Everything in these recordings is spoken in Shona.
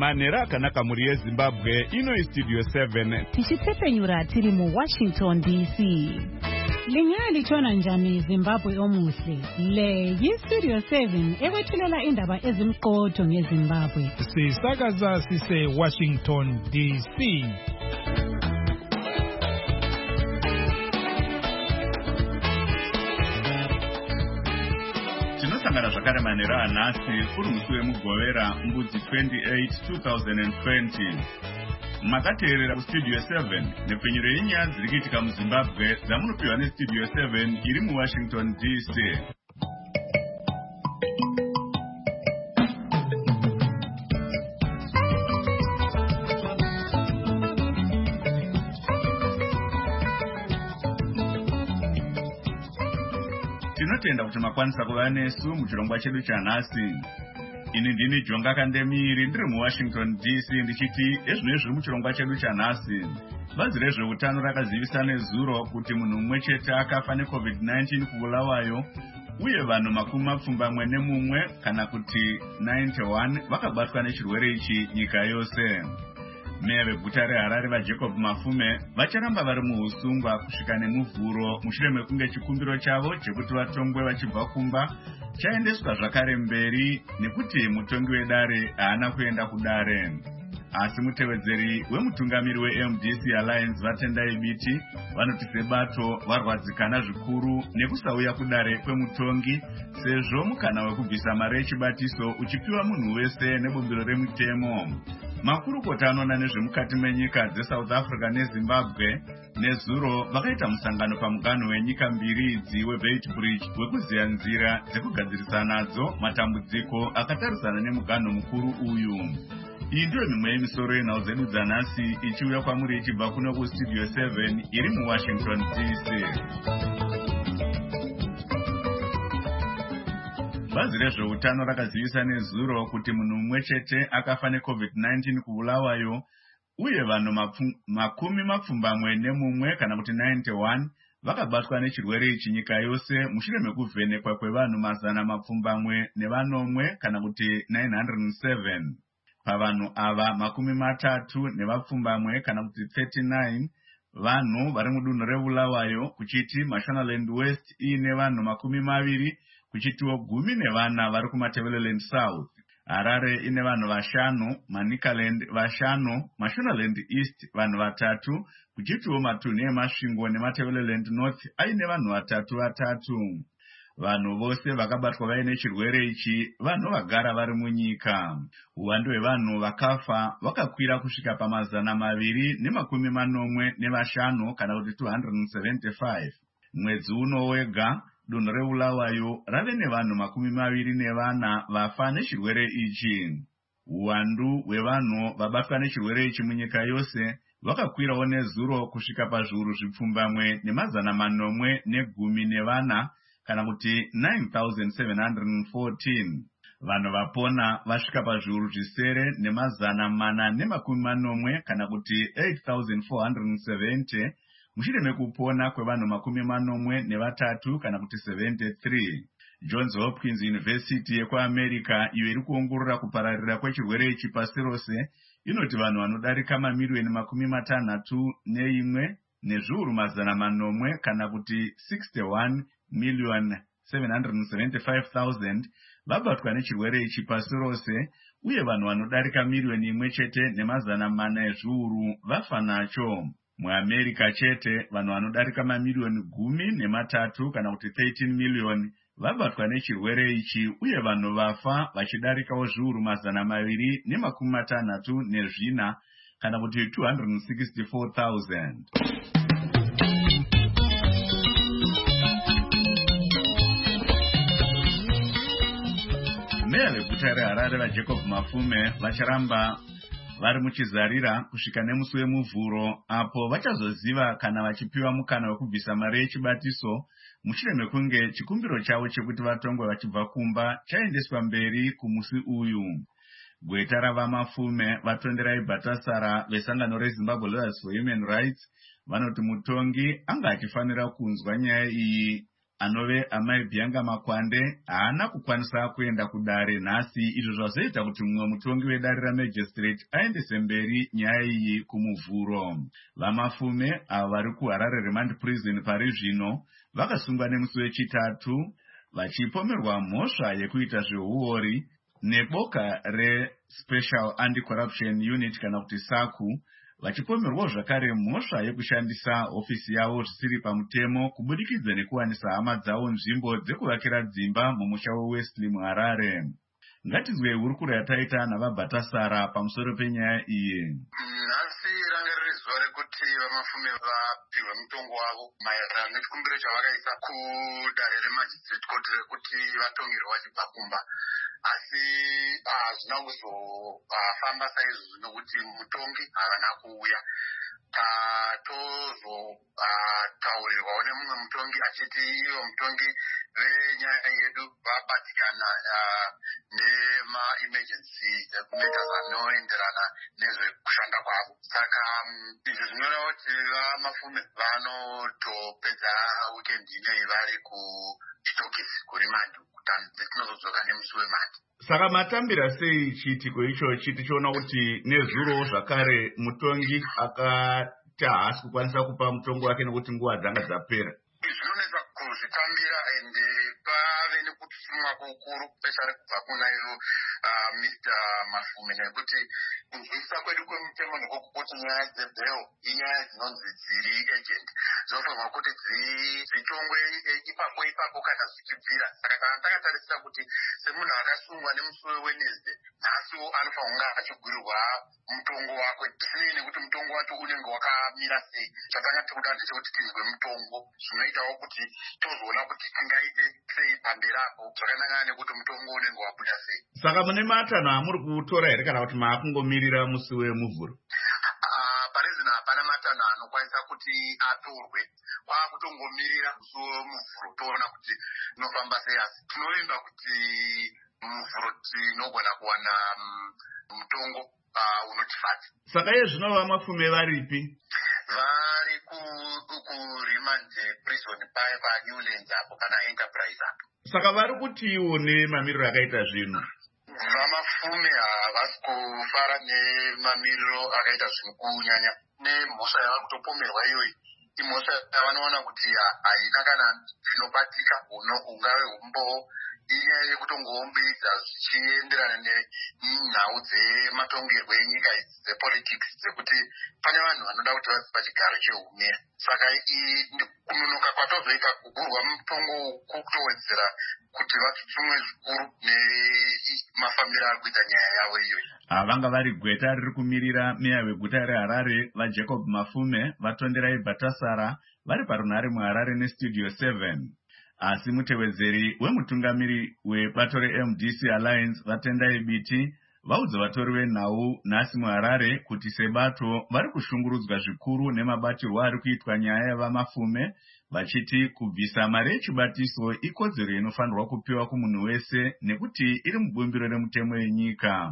manhero akanaka muri yeZimbabwe. Ino iStudio 7 tichitepenyura tiri muWashington DC. Lingalitshona njani Zimbabwe omuhle? Le yiStudio 7 ekwethulela indaba ezimqotho ngeZimbabwe. Sisakaza sise Washington DC. Tinosangana zvakare manhero anhasi kuri musi wemugovera mbudzi 28 2020. Makateerera kuStudio 7 nepfenyuro yenyaya dziri kuitika muZimbabwe dzamunopiwa neStudio 7 iri muWashington DC. Tinotenda kuti makwanisa kuva nesu muchirongwa chedu chanhasi. Ini ndini Jonga Kandemiri ndiri muWashington DC ndichiti ezvino zviri muchirongwa chedu chanhasi. Bazi rezveutano rakazivisa nezuro kuti munhu mumwe chete akafa neCovid-19 kubulawayo, uye vanhu makumi mapfumbamwe nemumwe kana kuti 91 vakabatwa nechirwere ichi nyika yose. Meya veguta reHarare vaJacob Mafume vacharamba vari muusungwa kusvika nemuvhuro mushure mekunge chikumbiro chavo chekuti vatongwe vachibva kumba chaendeswa zvakare mberi nekuti mutongi wedare haana kuenda kudare. Asi mutevedzeri wemutungamiri weMDC Alliance Vatendai Biti vanoti sebato varwadzikana zvikuru nekusauya kudare kwemutongi, sezvo mukana wekubvisa mari yechibatiso uchipiwa munhu wese nebumbiro remutemo. Makurukota anoona nezvemukati menyika dzeSouth Africa neZimbabwe nezuro vakaita musangano pamuganho wenyika mbiri idzi weBeitbridge wekuziya nzira dzekugadzirisa nadzo matambudziko akatarisana nemuganho mukuru uyu. Iyi ndiyo mimwe yemisoro yenhau dzedu dzanhasi ichiuya kwamuri ichibva kuno kuStudio 7 iri muWashington DC. Bazi rezveutano rakazivisa nezuro kuti munhu mumwe chete akafa neCovid-19 kubulawayo, uye vanhu makumi mapfumbamwe nemumwe kana kuti 91 vakabatwa nechirwere ichi nyika yose mushure mekuvhenekwa kwevanhu mazana mapfumbamwe nevanomwe kana kuti 907. Pavanhu ava makumi matatu nevapfumbamwe kana kuti 39 vanhu vari mudunhu reBulawayo, kuchiti Mashonaland West iine vanhu makumi maviri, kuchitiwo 10 vari kuMatabeleland South. Harare ine vanhu 5, Manicaland 5, Mashonaland East vanhu 3, kuchitiwo matunhu eMasvingo neMatabeleland North aine vanhu 3. Vanhu vose vakabatwa vaine chirwere ichi vanhu vagara vari munyika. Uwandu hwevanhu vakafa vakakwira kusvika pa245 kana kuti 275. Mwedzi uno wega dunhu reBulawayo rave nevanhu 24 vafa nechirwere ichi. Uwandu hwevanhu vabatwa nechirwere ichi munyika yose vakakwirawo nezuro kusvika pazviuru zvipfumbamwe nemazana 414 kana kuti 9,714. Vanhu vapona vasvika pazviuru zvisere nemazana 440 kana kuti 8,470 mushure mekupona kwevanhu 43 kana kuti 73. Johns Hopkins University yekuAmerica iyo iri kuongorora kupararira kwechirwere ichi pasi rose inoti vanhu vanodarika mamiliyoni 61 nezviuru mazana 400 kana kuti 61,775,000 vabatwa nechirwere ichi pasi rose, uye vanhu vanodarika miliyoni 1 chete nemazana 4 ezviuru vafa nacho. MuAmerica chete vanhu vanodarika mamiliyoni 13 kana kuti 13 miliyoni vabatwa nechirwere ichi, uye vanhu vafa vachidarikawo zviuru mazana 264 kana kuti 264,000. Meya veguta reHarare vaJacob Mafume vacharamba vari muchizarira kusvika nemusi wemuvhuro apo vachazoziva kana vachipiwa mukana wekubvisa mari yechibatiso mushure mekunge chikumbiro chavo chekuti vatongwe vachibva kumba chaendeswa mberi kumusi uyu. Gweta ravaMafume vatonderai Bhatasara vesangano reZimbabwe Lawyers for Human Rights vanoti mutongi anga achifanira kunzwa nyaya iyi anove amai Bianga Makwande haana kukwanisa kuenda kudare nhasi, izvo zvazoita kuti mumwe mutongi wedare ramagistrate aendese mberi nyaya iyi kumuvhuro. Vamafume avo vari kuHarare Remand Prison pari zvino vakasungwa nemusi weChitatu vachipomerwa mhosva yekuita zveuori neboka reSpecial Anti-Corruption Unit kana kuti SACU, vachipomerwawo zvakare mhosva yekushandisa hofisi yavo zvisiri pamutemo kubudikidza nekuwanisa hama dzavo nzvimbo dzekuvakira dzimba mumusha weWesley muHarare. Ngatizwe hurukuro yataita navaBhatasara pamusoro penyaya iyi. Nhasi ranga riri zuva rekuti vamafume vapihwe mutongo wavo maererano nechikumbiro chavakaisa kudare remagistrate court rekuti vatongerwe vachibva kumba, asi hazvina kuzofamba saizvozvo nokuti mutongi havana kuuya. Tatozotaurirwawo nemumwe mutongi achiti ivo mutongi venyaya yedu vabatikana nema-emergency matters anoenderana nezvekushanda kwavo. Saka izvi zvinoreva kuti vamafume vanotopedza weekend ineyi vari kuchitokisi kurimandi kutani dzetinozodzoka nemusi wemandi. Saka matambira sei chiitiko ichochi tichiona kuti nezuro zvakare mutongi akati haasi kukwanisa kupa mutongo wake nekuti nguva dzanga dzapera? Zvinonetsa kuzvitambira ende pave nekutusumwa kukuru pechari kubva kuna ivo Mr. Mafume, nekuti kunzwisisa kwedu kwemutemo nekuti nyaya dzebheo inyaya dzinonzi dziri agent dzinofanirwa kuti dzichongwe ipapo kana zvichibvira. Saka kana takatarisira kuti semunhu akasungwa nemusi weWednesday, nhasiwo anofanirwa kunge achigwirirwa mutongo wake tisinei nekuti mutongo wacho unenge wakamira sei. Chatangati kuda ndechekuti tinzwe mutongo, zvinoitawo kuti tozoona kuti tingaite sei pamberi apo zvakanangana nekuti mutongo unenge wabuda sei. Saka mune matanho amuri kutora here kana kuti maakungomirira musi wemuvhuro? Parizina hapana matanho anokwanisa kuti atorwe, kwakutongomirira musi wemuvhuro toona kuti unofamba sei, asi tinovimba kuti muvhuro tinogona kuwana mutongo unotifadza. Saka iye zvino vamafume varipi? Vari kuRemand Prison paya paNewlands apo kana Enterprise apo. Saka vari kutiwo nemamiriro akaita zvino? Vamafume havasi kufara nemamiriro akaita zvino, kunyanya nemhosva yava kutopomerwa iyoyi. Imhosva yavanoona kuti haina kana zvinobatika, ungave umbowo inyaya yekutongoumbiridza zvichienderana nenhau dzematongerwo enyika idzi dzepolitics dzekuti pane vanhu vanoda kuti vasi pachigaro cheumea. Saka kunonoka kwatozoita kugurwa mutongo kutowedzera kuti vatsutsumwe zvikuru nemafambiro ari kuita nyaya yavo iyoyi. Vanga vari gweta riri kumirira meya weguta reHarare vaJacob Mafume vatonderai Bhatasara vari parunhare muHarare neStudio 7. Asi mutevedzeri wemutungamiri webato reMDC Alliance Vatendai Biti vaudza vatori venhau nhasi muHarare kuti sebato vari kushungurudzwa zvikuru nemabatirwo ari kuitwa nyaya yavamafume, vachiti kubvisa mari yechibatiso ikodzero inofanirwa kupiwa kumunhu wese nekuti iri mubumbiro remutemo yenyika.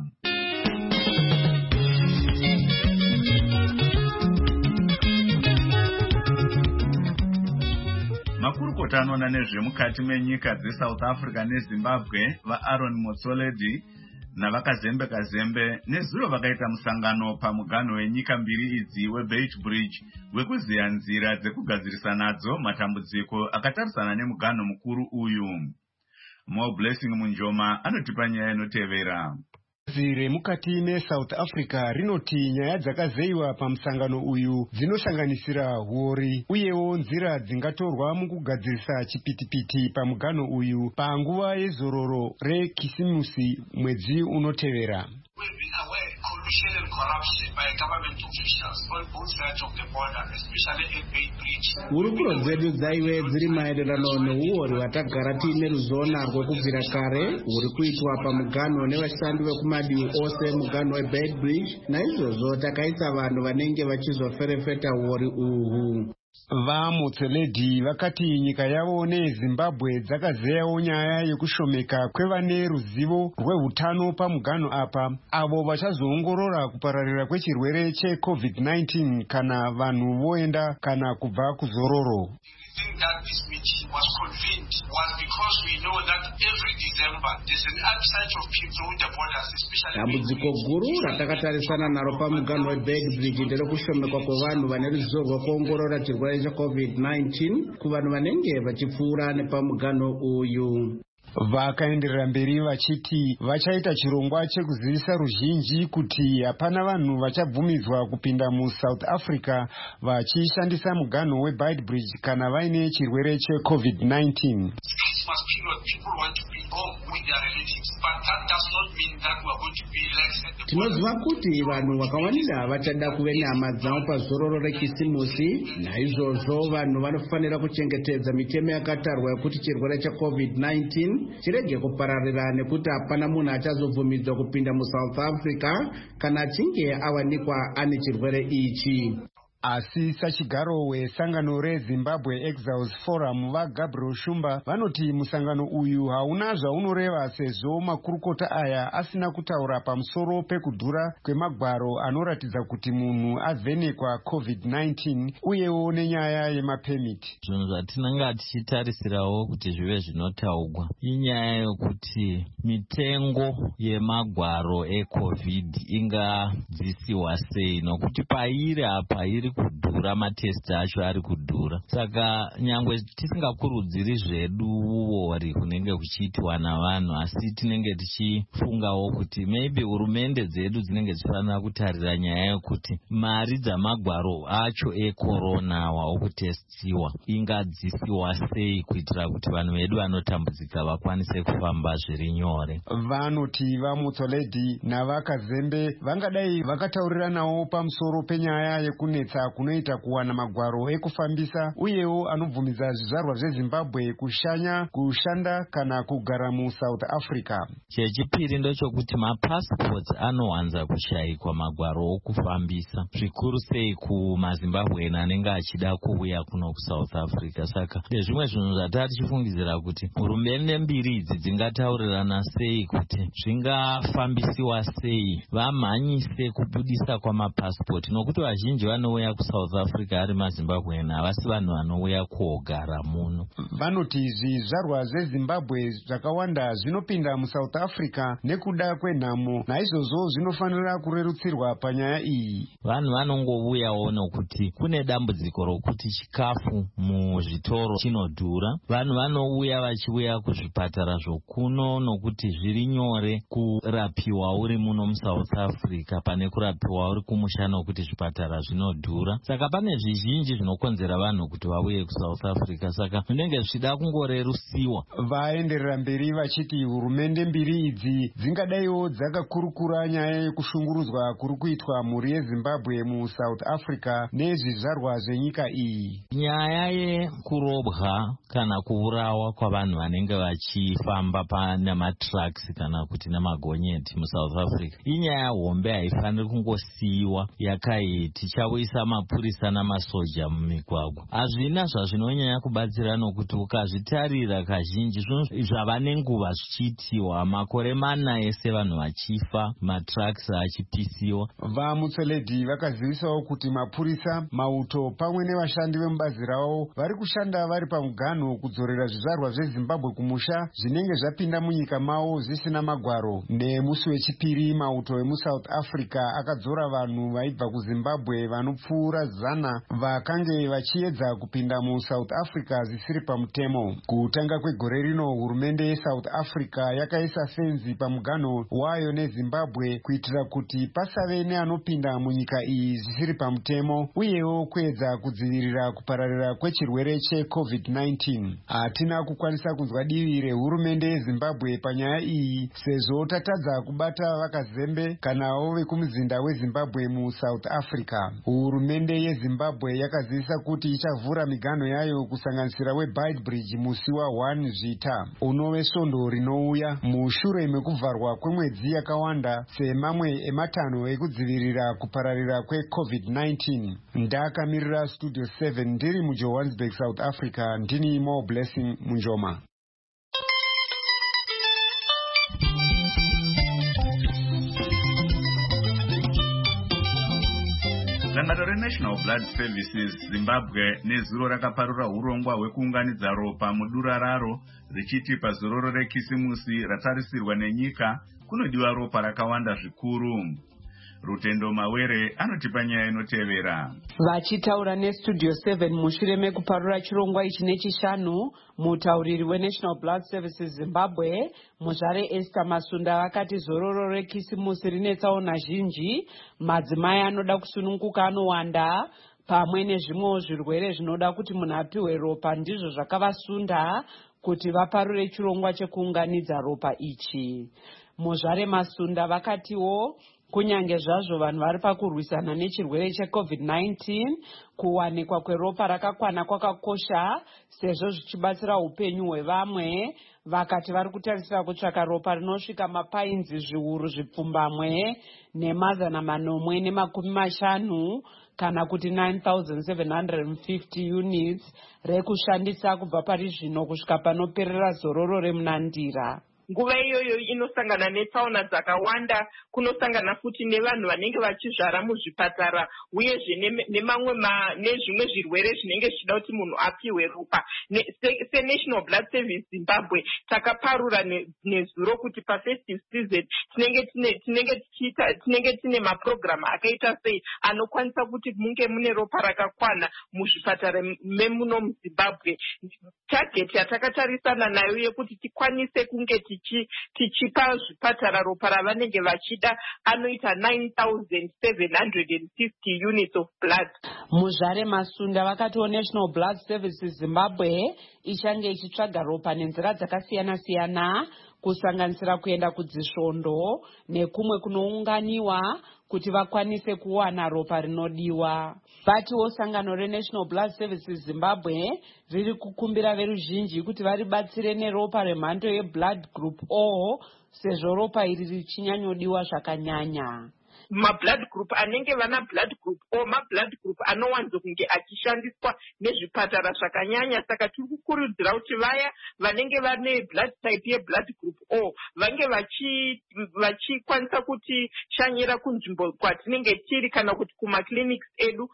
Makurukota anoona nezvemukati menyika dzeSouth Africa neZimbabwe vaAaron Motsoaledi navakaZembe Kazembe nezuro vakaita musangano pamuganho wenyika mbiri idzi weBeitbridge wekuziya nzira dzekugadzirisa nadzo matambudziko akatarisana nemuganho mukuru uyu. Mo Blessing Munjoma anotipa nyaya inotevera. Remukati meSouth Africa rinoti nyaya dzakazeyiwa pamusangano uyu dzinosanganisira huori uyewo nzira dzingatorwa mukugadzirisa chipitipiti pamuganho uyu panguva yezororo rekisimusi mwedzi unotevera. Hurukuro dzedu dzaive dziri maererano neuori hwatagara tiine ruzivo narwo kubvira kare huri kuitwa pamuganho nevashandi vekumadivi ose muganho weBeitbridge, naizvozvo takaisa vanhu vanenge vachizoferefeta uori uhu. VaMotsoaledi vakati nyika yavo neZimbabwe dzakazeyawo nyaya yekushomeka kwevane ruzivo rwehutano pamuganho apa, avo vachazoongorora kupararira kwechirwere cheCovid-19 kana vanhu voenda kana kubva kuzororo. reason that this meeting was convened was because we know that every December there's an upsurge of people through the borders, especially. Dambudziko guru ratakatarisana naro pamugano weBedbridge nderekushomekwa kwevanhu vane ruzivo rwekuongorora chirwere cheCovid-19 kuvanhu vanenge vachipfuura nepamugano uyu. Vakaenderera mberi vachiti vachaita chirongwa chekuzivisa ruzhinji kuti hapana vanhu vachabvumidzwa kupinda muSouth Africa vachishandisa muganho weBedbridge kana vaine chirwere cheCovid-19. Tinoziva kuti vanhu vakawanda vachada kuve nehama dzavo pazororo rekisimusi. Naizvozvo vanhu vanofanira kuchengetedza mitemo yakatarwa yekuti chirwere cheCovid-19 chirege kupararira nekuti hapana munhu achazobvumidzwa kupinda muSouth Africa kana achinge awanikwa ane chirwere ichi. Asi sachigaro wesangano reZimbabwe Exiles Forum vaGabriel Shumba vanoti musangano uyu hauna zvaunoreva sezvo makurukota aya asina kutaura pamusoro pekudhura kwemagwaro anoratidza kuti munhu avhenekwa COVID-19 uyewo nenyaya yemapemiti. Zvinhu zvatinenge tichitarisirawo kuti zvive zvinotaurwa inyaya yokuti mitengo yemagwaro eCovid ingadzisiwa sei, nokuti pairi apa iri kudhura, matesti acho ari kudhura. Saka nyangwe tisingakurudziri zvedu uori kunenge kuchiitwa navanhu, asi tinenge tichifungawo kuti maybe hurumende dzedu dzinenge dzifanira kutarira nyaya yokuti mari dzamagwaro acho ekorona okutestiwa ingadzisiwa sei kuitira kuti vanhu vedu vanotambudzika vakwanise kufamba zviri nyore. Vanoti vaMutsoledhi navaKazembe vangadai vakatauriranawo pamusoro penyaya yekunetsa kunoita kuwana magwaro ekufambisa uyewo anobvumidza zvizvarwa zveZimbabwe kushanda kana kugara muSouth Africa. Chechipiri ndochokuti mapassports anowanza kushayikwa magwaro okufambisa, zvikuru sei kumaZimbabwean anenge achida kuuya kuno kuSouth Africa. Saka ndezvimwe zvinhu zvatari tichifungidzira kuti hurumende mbiri idzi dzingataurirana sei kuti zvingafambisiwa sei, vamhanyise kubudisa kwamapassport, nokuti vazhinji vanouya kuSouth Africa ari maZimbabwean havasi vanhu vanouya kuogara muno. Vanoti zvizvarwa zveZimbabwe zvakawanda zvinopinda muSouth Africa nekuda kwenhamo, naizvozvo zvinofanira kurerutsirwa panyaya iyi. Vanhu vanongouyawo nokuti kune dambudziko rokuti chikafu muzvitoro chinodhura. Vanhu vanouya vachiuya kuzvipatara zvokuno nokuti zviri nyore kurapiwa uri muno muSouth Africa pane kurapiwa uri kumusha nokuti zvipatara zvinodhura. Saka pane zvizhinji zvinokonzera vanhu kuti vauye kuSouth Africa, saka zvinenge zvichida kungorerusiwa. Vaenderera mberi vachiti hurumende mbiri idzi dzingadaiwo dzakakurukura nyaya yekushungurudzwa kuri kuitwa mhuri yeZimbabwe muSouth Africa nezvizvarwa zvenyika iyi. Nyaya yekurobwa kana kuurawa kwavanhu vanenge vachifamba nematraks kana kuti nemagonyeti muSouth Africa inyaya hombe, haifaniri kungosiyiwa yakaiye tichauyisa mapurisa namasoja mumigwagwa. Hazvina zvazvinonyanya kubatsira nokuti ukazvitarira kazhinji zvinhu zvava nenguva zvichiitiwa, makore 4 ese vanhu vachifa, matraks achipisiwa. VaMutsoledhi vakazivisawo kuti mapurisa, mauto pamwe nevashandi vemubazi ravo vari kushanda vari pamuganho kudzorera zvizvarwa zveZimbabwe kumusha zvinenge zvapinda munyika mavo zvisina magwaro. Nemusi wechipiri mauto emuSouth Africa akadzora vanhu vaibva kuZimbabwe vanopfuura 100 vakange vachiedza kupinda muSouth Africa zvisiri pamutemo. Kutanga kwegore rino hurumende yeSouth Africa yakaisa fenzi pamuganho wayo neZimbabwe kuitira kuti pasave neanopinda munyika iyi zvisiri pamutemo uyewo kuedza kudzivirira kupararira kwechirwere cheCovid-19. Hatina kukwanisa kunzwa divi rehurumende yeZimbabwe panyaya iyi sezvo tatadza kubata vaKazembe kanawo vekumuzinda weZimbabwe muSouth Africa. Hurumende yeZimbabwe yakazivisa kuti ichavhura miganho yayo kusanganisira weBedbridge musi wa1 Zvita unove svondo rinouya mushure mekuvharwa kwemwedzi yakawanda semamwe ematanho ekudzivirira kupararira kweCovid-19. Ndakamirira Studio 7 ndiri muJohannesburg, South Africa. Ndini Mo Blessing Munjoma. Sangano reNational Blood Services Zimbabwe nezuro rakaparura urongwa hwekuunganidza ropa mudura raro richiti pazororo rekisimusi ratarisirwa nenyika kunodiwa ropa rakawanda zvikuru. Rutendo Mawere anotipa nyaya inotevera. Vachitaura neStudio 7 mushure mekuparura chirongwa ichi nechishanu, mutauriri weNational Blood Services Zimbabwe Muzvare Esther Masunda vakati zororo rekisimusi rine tsaona zhinji, madzimai anoda kusununguka anowanda, pamwe nezvimwewo zvirwere zvinoda kuti munhu apiwe ropa ndizvo zvakavasunda kuti vaparure chirongwa chekuunganidza ropa ichi. Muzvare Masunda vakatiwo kunyange zvazvo vanhu vari pakurwisana nechirwere cheCovid-19, kuwanikwa kweropa rakakwana kwakakosha sezvo zvichibatsira upenyu hwevamwe. Vakati vari kutarisira kutsvaka ropa rinosvika mapainzi zviuru zvipfumbamwe ne550 kana kuti 9,750 units rekushandisa kubva pari zvino kusvika panoperera zororo remunandira. Nguva iyoyo inosangana netsaona dzakawanda, kunosangana futi nevanhu vanenge vachizvara muzvipatara uyezve nezvimwe zvirwere zvinenge zvichida kuti munhu apiwe ropa. SeNational Blood Service Zimbabwe takaparura nezuro kuti pafestive season tinenge tine maprogramu akaita sei anokwanisa kuti munge mune ropa rakakwana muzvipatara memuno muZimbabwe. Target yatakatarisana nayo yekuti tikwanise kunge tichipa zvipatara ropa ravanenge vachida anoita 9,750 units of blood. Muzvare Masunda vakatiwo National Blood Services Zimbabwe ichange ichitsvaga ropa nenzira dzakasiyana-siyana, kusanganisira kuenda kudzisvondo nekumwe kunounganiwa kuti vakwanise kuwana ropa rinodiwa. Vatiwo sangano reNational Blood Services Zimbabwe riri kukumbira veruzhinji kuti varibatsire neropa remhando yeBlood Group O sezvo ropa iri richinyanyodiwa zvakanyanya. Mablood group anenge vana blood group O mablood group anowanzo kunge achishandiswa nezvipatara zvakanyanya. Saka tiri kukurudzira kuti vaya vanenge vane blood type yeBlood Group O vange vachikwanisa kuti shanyira kunzvimbo kwatinenge tiri kana kuti kumakliniki edu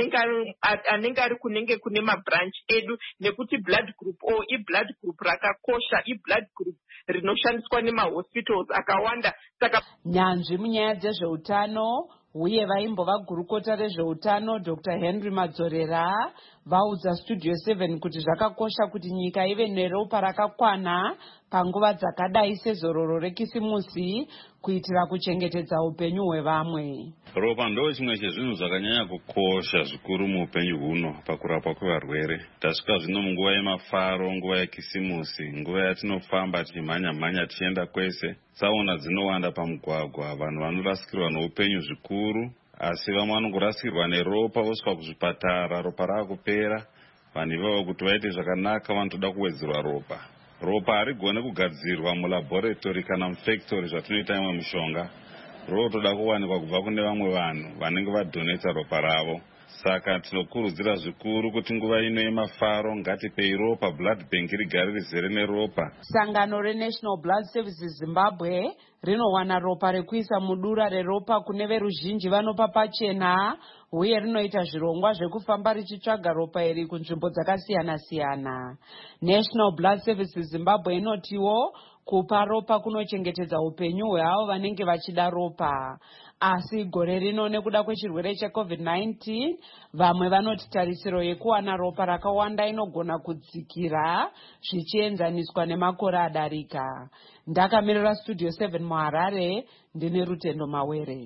anenge ari kunenge kune mabranch edu, nekuti Blood Group O iBlood Group rakakosha, iBlood Group rinoshandiswa nemahospitals akawanda. Saka nyanzvi munyaya dzezveutano uye vaimbova gurukota rezveutano Dr. Henry Madzorera vaudza Studio 7 kuti zvakakosha kuti nyika ive neropa rakakwana panguva dzakadai sezororo rekisimusi kuitira kuchengetedza upenyu hwevamwe. Ropa ndo chimwe chezvinhu zvakanyanya kukosha zvikuru muupenyu huno pakurapwa kwevarwere. Tasvika zvino munguva yemafaro, nguva yekisimusi, nguva yatinofamba tichimhanya-mhanya tichienda kwese. Tsaona dzinowanda pamugwagwa, vanhu vanorasikirwa neupenyu zvikuru, asi vamwe vanongorasikirwa neropa vosvika kuzvipatara, ropa raakupera. Vanhu ivavo kuti vaite zvakanaka vanotoda kuwedzerwa ropa. Ropa harigone kugadzirwa mulaboratory kana mufactory zvatinoita imwe mishonga. Rotoda kuwanikwa kubva kune vamwe vanhu vanenge vadoneta ropa ravo. Saka tinokurudzira zvikuru kuti nguva ino yemafaro ngatipei ropa, blood bank rigare rizere neropa. Sangano reNational Blood Services Zimbabwe rinowana ropa rekuisa mudura reropa kune veruzhinji vanopa pachena uye rinoita zvirongwa zvekufamba richitsvaga ropa iri kunzvimbo dzakasiyana-siyana. National Blood Services Zimbabwe inotiwo kupa ropa kunochengetedza upenyu hweavo vanenge vachida ropa. Asi gore rino nekuda kwechirwere cheCovid-19, vamwe vanoti tarisiro yekuwana ropa rakawanda inogona kudzikira zvichienzaniswa nemakore adarika. Ndakamirira Studio 7 muHarare, ndine Rutendo Mawere.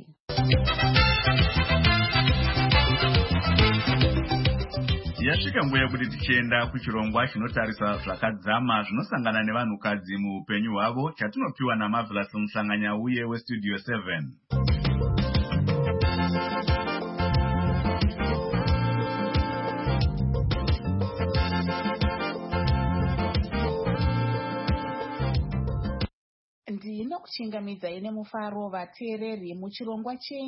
Yasvika nguva yekuti tichienda kuchirongwa chinotarisa zvakadzama zvinosangana nevanhukadzi muupenyu hwavo chatinopiwa naMarvelous Musanganyauye weStudio 7. Ndinokuchingamidzai nemufaro vateereri muchirongwa chenyu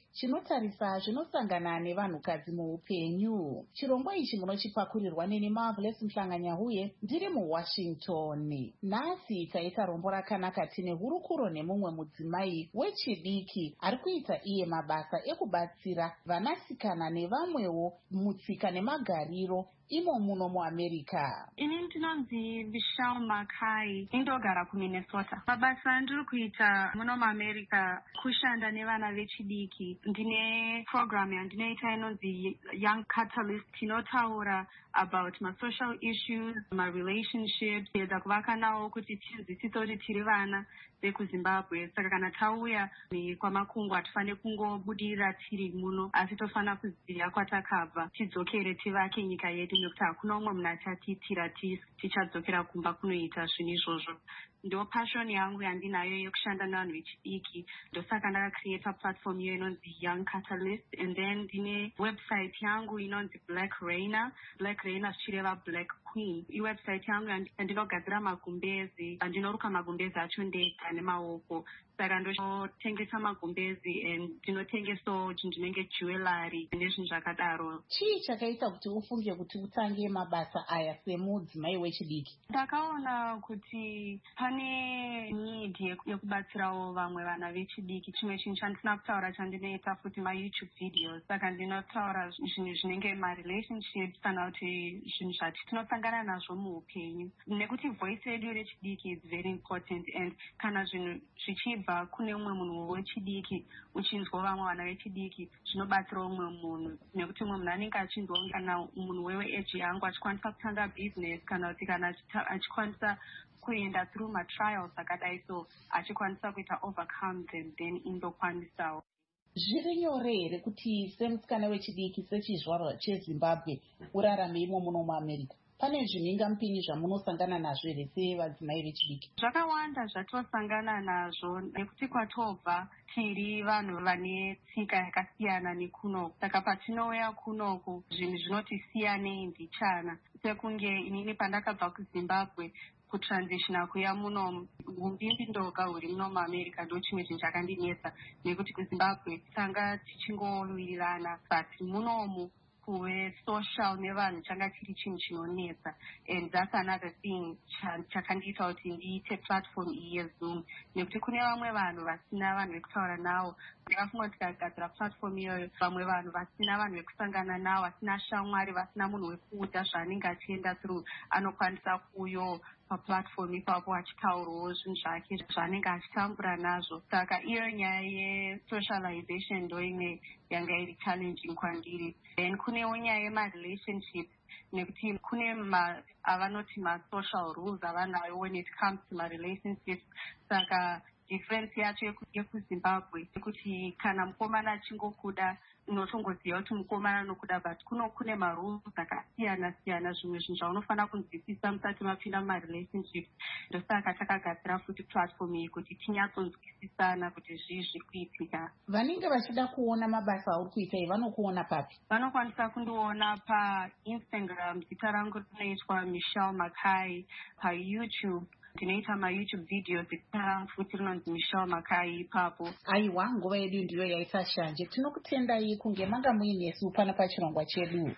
chinotarisa zvinosangana nevanhukadzi muupenyu. Chirongwa ichi munochipakurirwa neni Marvelous Mhlanganyahuye ndiri muWashington. Nhasi taita rombo rakanaka tine hurukuro nemumwe mudzimai wechidiki ari kuita iye mabasa ekubatsira vanasikana nevamwewo mutsika nemagariro imo muno muAmerica. Ini ndinonzi Michelle Makai, indogara kuMinnesota. Mabasa andiri kuita muno muAmerica kushanda nevana vechidiki. Ndine program yandinoita inonzi Young Catalyst, inotaura about social issues, relationships, kuedza kuvaka nawo kuti tinzwisise kuti tiri vana vekuZimbabwe. Saka kana tauya kwamakungwa hatifaniri kungobudirira tiri muno, asi tofanira kuziva kwatakabva tidzokere tivake nyika yedu, nekuti hakuna umwe munhu achatitira tichadzokera kumba kunoita zvinhu izvozvo. Ndo passion yangu yandinayo yekushanda nevanhu vechidiki. Ndosaka ndakacreata platform iyo inonzi Young Catalyst, and then ndine website yangu inonzi Black Rainer zvichireva Black Queen. Iwebsite yangu yandinogadzira magumbezi, ndinoruka magumbezi acho ndega nemaoko. Saka ndotengesa magumbezi and ndinotengesawo chinhu chinenge jewelry nezvinhu zvakadaro. Chii chakaita kuti ufunge kuti utange mabasa aya semudzimai wechidiki? Ndakaona kuti pane need yekubatsirawo vamwe vana vechidiki. Chimwe chinhu chandifuna kutaura chandinoita futi maYouTube videos. Saka ndinotaura zvinhu zvinenge marelationships kana kuti zvinhu zvati tinosangana nazvo muupenyu, nekuti voice yedu rechidiki is very important, and kana zvinhu zvichibva kune umwe munhu wechidiki uchinzwa vamwe vana vechidiki zvinobatsira umwe munhu, nekuti umwe munhu anenge achinzwa kana munhu weage yangu achikwanisa kutanga business kana kuti kana achikwanisa kuenda through matrials akadai, so achikwanisa kuita overcome them then indokwanisawo. Zviri nyore here kuti semusikana wechidiki sechizvarwa cheZimbabwe urarame imo muno muAmerica? Pane zvimhingamupinyi zvamunosangana nazvo here sevadzimai vechidiki? Zvakawanda zvatosangana nazvo, nekuti kwatobva tiri vanhu vane tsika yakasiyana nekunoku. Saka patinouya kunoku zvinhu zvinotisiyanei mbichana. Sekunge inini pandakabva kuZimbabwe kutransition kuya muno umbimbi ndoga huri muno muAmerica ndo chimwe chinhu chakandinetsa, nekuti kuZimbabwe tanga tichingowirirana, but munomu kuve social nevanhu changa chiri chinhu chinonetsa. And that's another thing chakandiita kuti ndiite platform iyi yeZoom, nekuti kune vamwe vanhu vasina vanhu vekutaura navo. Ndakafunga tikagadzira platform iyoyo, vamwe vanhu vasina vanhu vekusangana navo, vasina shamwari, vasina munhu wekuuta zvaanenge achienda through, anokwanisa kuyo paplatform ipapo achitaurawo zvinhu zvake zvaanenge achitambura nazvo. Saka iyo nyaya yesocialization ndo imwe yanga iri challenging kwandiri. Then kunewo nyaya yemarelationships, nekuti kune avanoti ma-social rules avanayo when it comes to ma-relationships. Saka difference yacho yekuZimbabwe yekuti kana mukomana achingokuda unotongoziva kuti mukomana anokuda, but kune marules akasiyana siyana, zvimwe zvinhu zvaunofanira kunzwisisa musati mapinda mumarelationships. Ndosaka takagadzira futi platform iyi kuti tinyatsonzwisisana kuti zvii zviri kuitika. Vanenge vachida kuona mabasa auri kuita iyi vanokuona papi? Vanokwanisa kundiona paInstagram, zita rangu rinoitwa Michelle Makai. PaYouTube ndinoita maYouTube videos, zita rangu futi rinonzi Michelle Makai ipapo. Aiwa, nguva yedu ndiyo yaita shanje. Tinokutendai kunge manga muinesu pano pachirongwa chedu.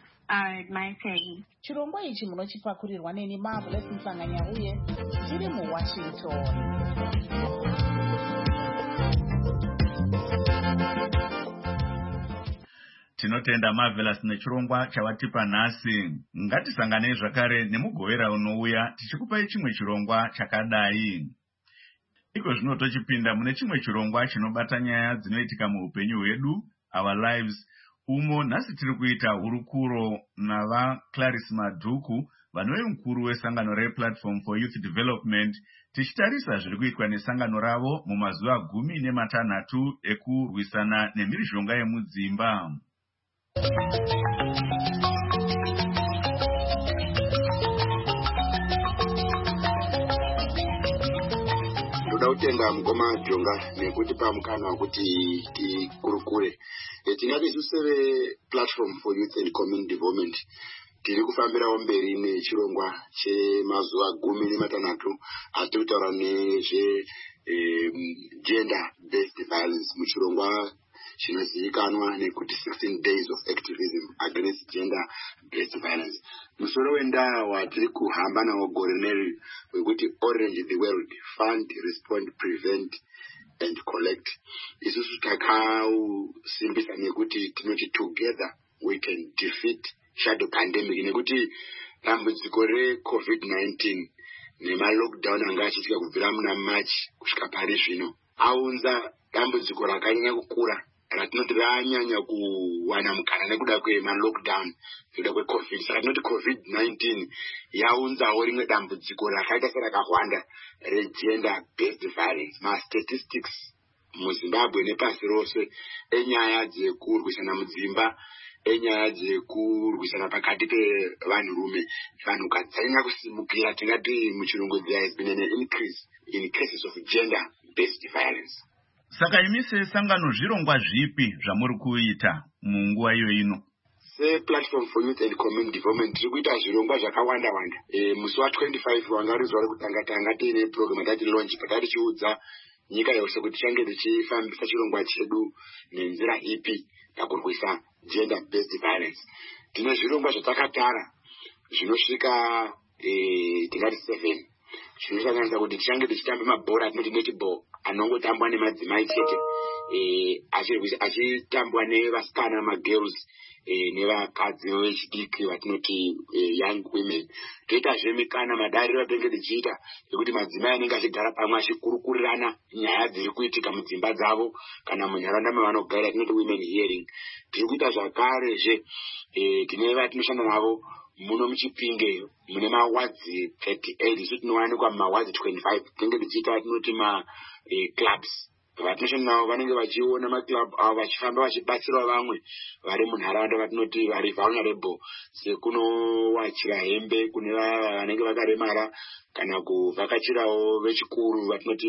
Maitei. Chirongwa ichi munochipakurirwa neni Marvelous Mhlanganyahuye ndiri muWashington. Tinotenda Marvelous nechirongwa chavatipa nhasi. Ngatisanganei zvakare nemugovera unouya tichikupai chimwe chirongwa chakadai. Iko zvino tochipinda mune chimwe chirongwa chinobata nyaya dzinoitika muupenyu hwedu, our lives. Umo nhasi tiri kuita hurukuro navaClarice Madhuku, vanove mukuru wesangano rePlatform for Youth Development, tichitarisa zviri kuitwa nesangano ravo mumazuva 16 ekurwisana nemhirizhonga yemudzimba. Ndoda kutenga mugoma Jonga nekutipa mukana wekuti tikurukure. Tingati isu Platform for Youth and Community Development tiri kufambirawo mberi nechirongwa chemazuva 16 atiri kutaura nezve gender based violence. Muchirongwa chinozivikanwa nekuti 16 days of activism against gender based violence. Musoro wenda watiri kuhamba nawo gore neri wekuti Orange the World, Fund, Respond, Prevent and Collect. Isusu takausimbisa nekuti tinoti together we can defeat shadow pandemic, nekuti dambudziko re-COVID-19 nema-lockdown anga achiitika kubvira muna March kusvika pari zvino aunza dambudziko rakanyanya kukura ratinoti ranyanya kuwana mukana nekuda kwema-lockdown nekuda kwe-COVID. Saka tinoti COVID-19 yaunzawo rimwe dambudziko rakaita serakawanda regender based violence. Ma-statistics muZimbabwe nepasi rose enyaya dzekurwisana mudzimba, enyaya dzekurwisana pakati pevanhurume, vanhukadzi dzanyanya kusimukira. Tingati muchirungu there has been an increase in cases of gender based violence. Saka imi sesangano zvirongwa zvipi zvamuri kuita munguva iyo ino? Platform for Youth and Community Development tiri kuita zvirongwa zvakawanda wanda. Musi wa25 wanga ruzuva rekutanga tiine program yatati launch pakati chiudza nyika yose kuti change tichifambisa chirongwa chedu nenzira ipi pakurwisa gender based violence. Tine zvirongwa zvatakatara zvinosvika tingati 7 zvinosanganisa kuti tichange tichitamba mabhora atinoti netball anongotambwa nemadzimai chete, achitambwa nevasikana magirls nevakadzi vechidiki vatinoti young women. Toitazve mikana madariro atinenge tichiita ekuti madzimai anenge achigara pamwe achikurukurirana nyaya dziri kuitika mudzimba dzavo kana munharaunda mavanogara, tinoti women hearing. Tiri kuita zvakarezve tine vatinoshanda navo muno muchipinge mune mawadzi 38 isu tinowanikwa mumawadzi 25 tinenge tichiita tinoti clubs. Vatinoshanda navo vanenge vachiona maclub avo vachifamba vachibatsirawo vamwe vari munharaunda vatinoti vari vulnerable, sekunowachira hembe kune vanenge vakaremara kana kuvhakachirawo vechikuru vatinoti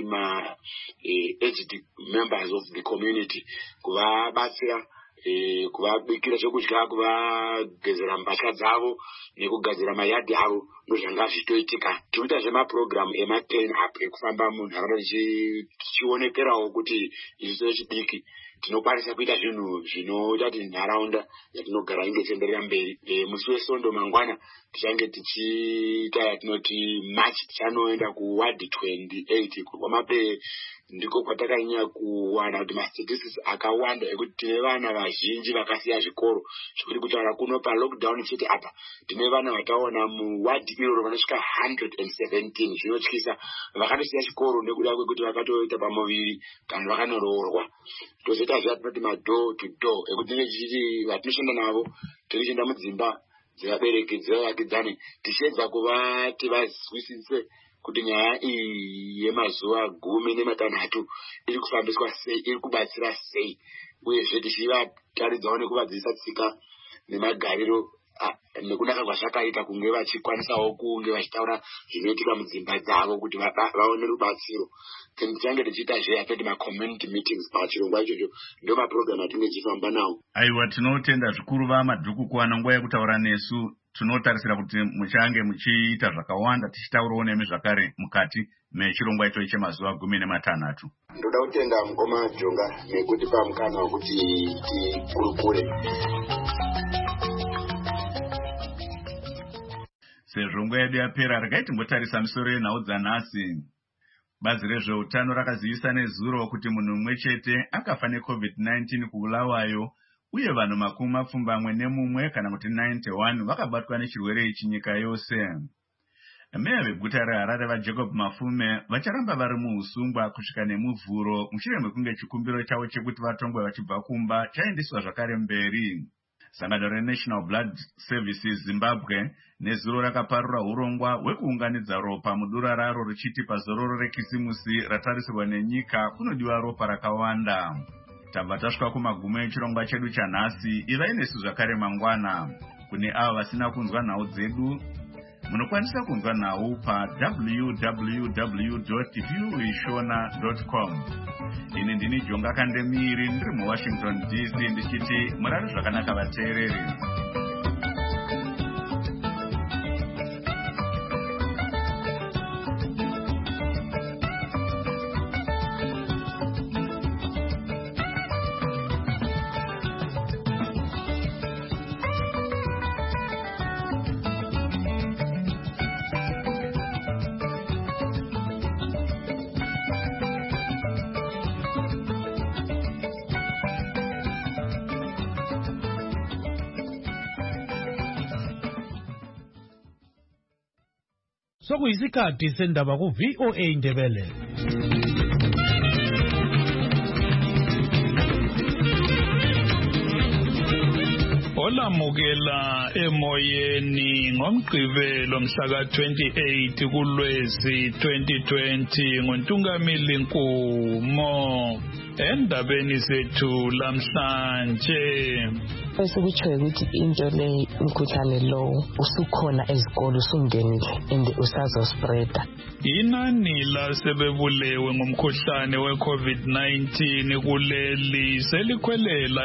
aged members of the community, kuvabatsira kuvabikira zvekudya, kuvagezera mbatya dzavo nekugadzira mayadhi avo ndozvanga zvitoitika. Tikuita zvemapurogiramu ema-turn up ekufamba munharaunda tichionekerawo kuti isu vechidiki tinokwanisa kuita zvinhu zvinoita kuti nharaunda yatinogara inge ichienderera mberi. Musi weSondo mangwana tichange tichiita yatinoti March, tichanoenda kuwadi 28 kuRwamape. Ndiko kwatakanyanya kuwana kuti ma-statistics akawanda ekuti tine vana vazhinji vakasiya zvikoro, zvikuti kutaura kuno pa-lockdown chete apa tine vana vataona muwadhi iroro vanosvika 117 zvinotyisa, vakatosiya chikoro nekuda kwekuti vakatoita pamuviri kana vakanoroorwa. Tozoita zvatinoti ma-door to door ekuti tinenge tichiti vatinoshanda navo tichienda mudzimba dzevabereki dzevavakidzani tichiedza kuvati vazwisise kuti nyaya iyi yemazuva 16 iri kufambiswa sei, iri kubatsira sei, uyezve tichivataridzawo nekuvadzivisa tsika nemagariro nekunaka kwazvakaita kunge vachikwanisawo kunge vachitaura zvinoitika mudzimba dzavo kuti vaone rubatsiro. Tichange tichiita zveatoti ma-community meetings pachirongwa ichocho, ndo mapurogiramu atinenge tichifamba nawo. Aiwa, tinotenda zvikuru vamadhuku kuwana nguva yekutaura nesu. Tinotarisira kuti muchange muchiita zvakawanda tichitaurawo nemi zvakare mukati mechirongwa icho chemazuva 16. Ndoda kutenda mukoma Jonga nekutipa mukana wekuti tikurukure. Sezvo nguva yedu yapera, regai timbotarisa misoro yenhau dzanhasi. Bazi rezveutano rakazivisa nezuro kuti munhu mumwe chete akafa neCovid-19 kuBulawayo, uye vanhu 21 kana kuti 91 vakabatwa nechirwere ichi nyika yose. Meya veguta reHarare vaJacob Mafume vacharamba vari muusungwa kusvika nemuvhuro mushure mekunge chikumbiro chavo chekuti vatongwe vachibva kumba chaendeswa zvakare mberi. Sangano reNational Blood Services Zimbabwe nezuro rakaparura urongwa hwekuunganidza ropa mudura raro richiti pazororo rekisimusi ratarisirwa nenyika kunodiwa ropa rakawanda. Tabva tasvika kumagumo echirongwa chedu chanhasi. Ivai nesu zvakare mangwana. Kune avo vasina kunzwa nhau dzedu, munokwanisa kunzwa nhau pa www.viewishona.com. Ini ndini Jonga Kandemiri ndiri muWashington DC ndichiti murari zvakanaka vateereri. Sokuyisikhathi sendaba ku VOA Indebele. Olamukela emoyeni ngomgqibelo mhla ka-28 kuLwezi 2020 ngoNtungamili Nkumo. Endabeni zethu lamhlanje esikutshoyo ukuthi into le umkhuhlane lo usukhona ezikolo usungenile and usazospreada. Inani lasebebulewe ngomkhuhlane we-COVID-19 kuleli selikhwelela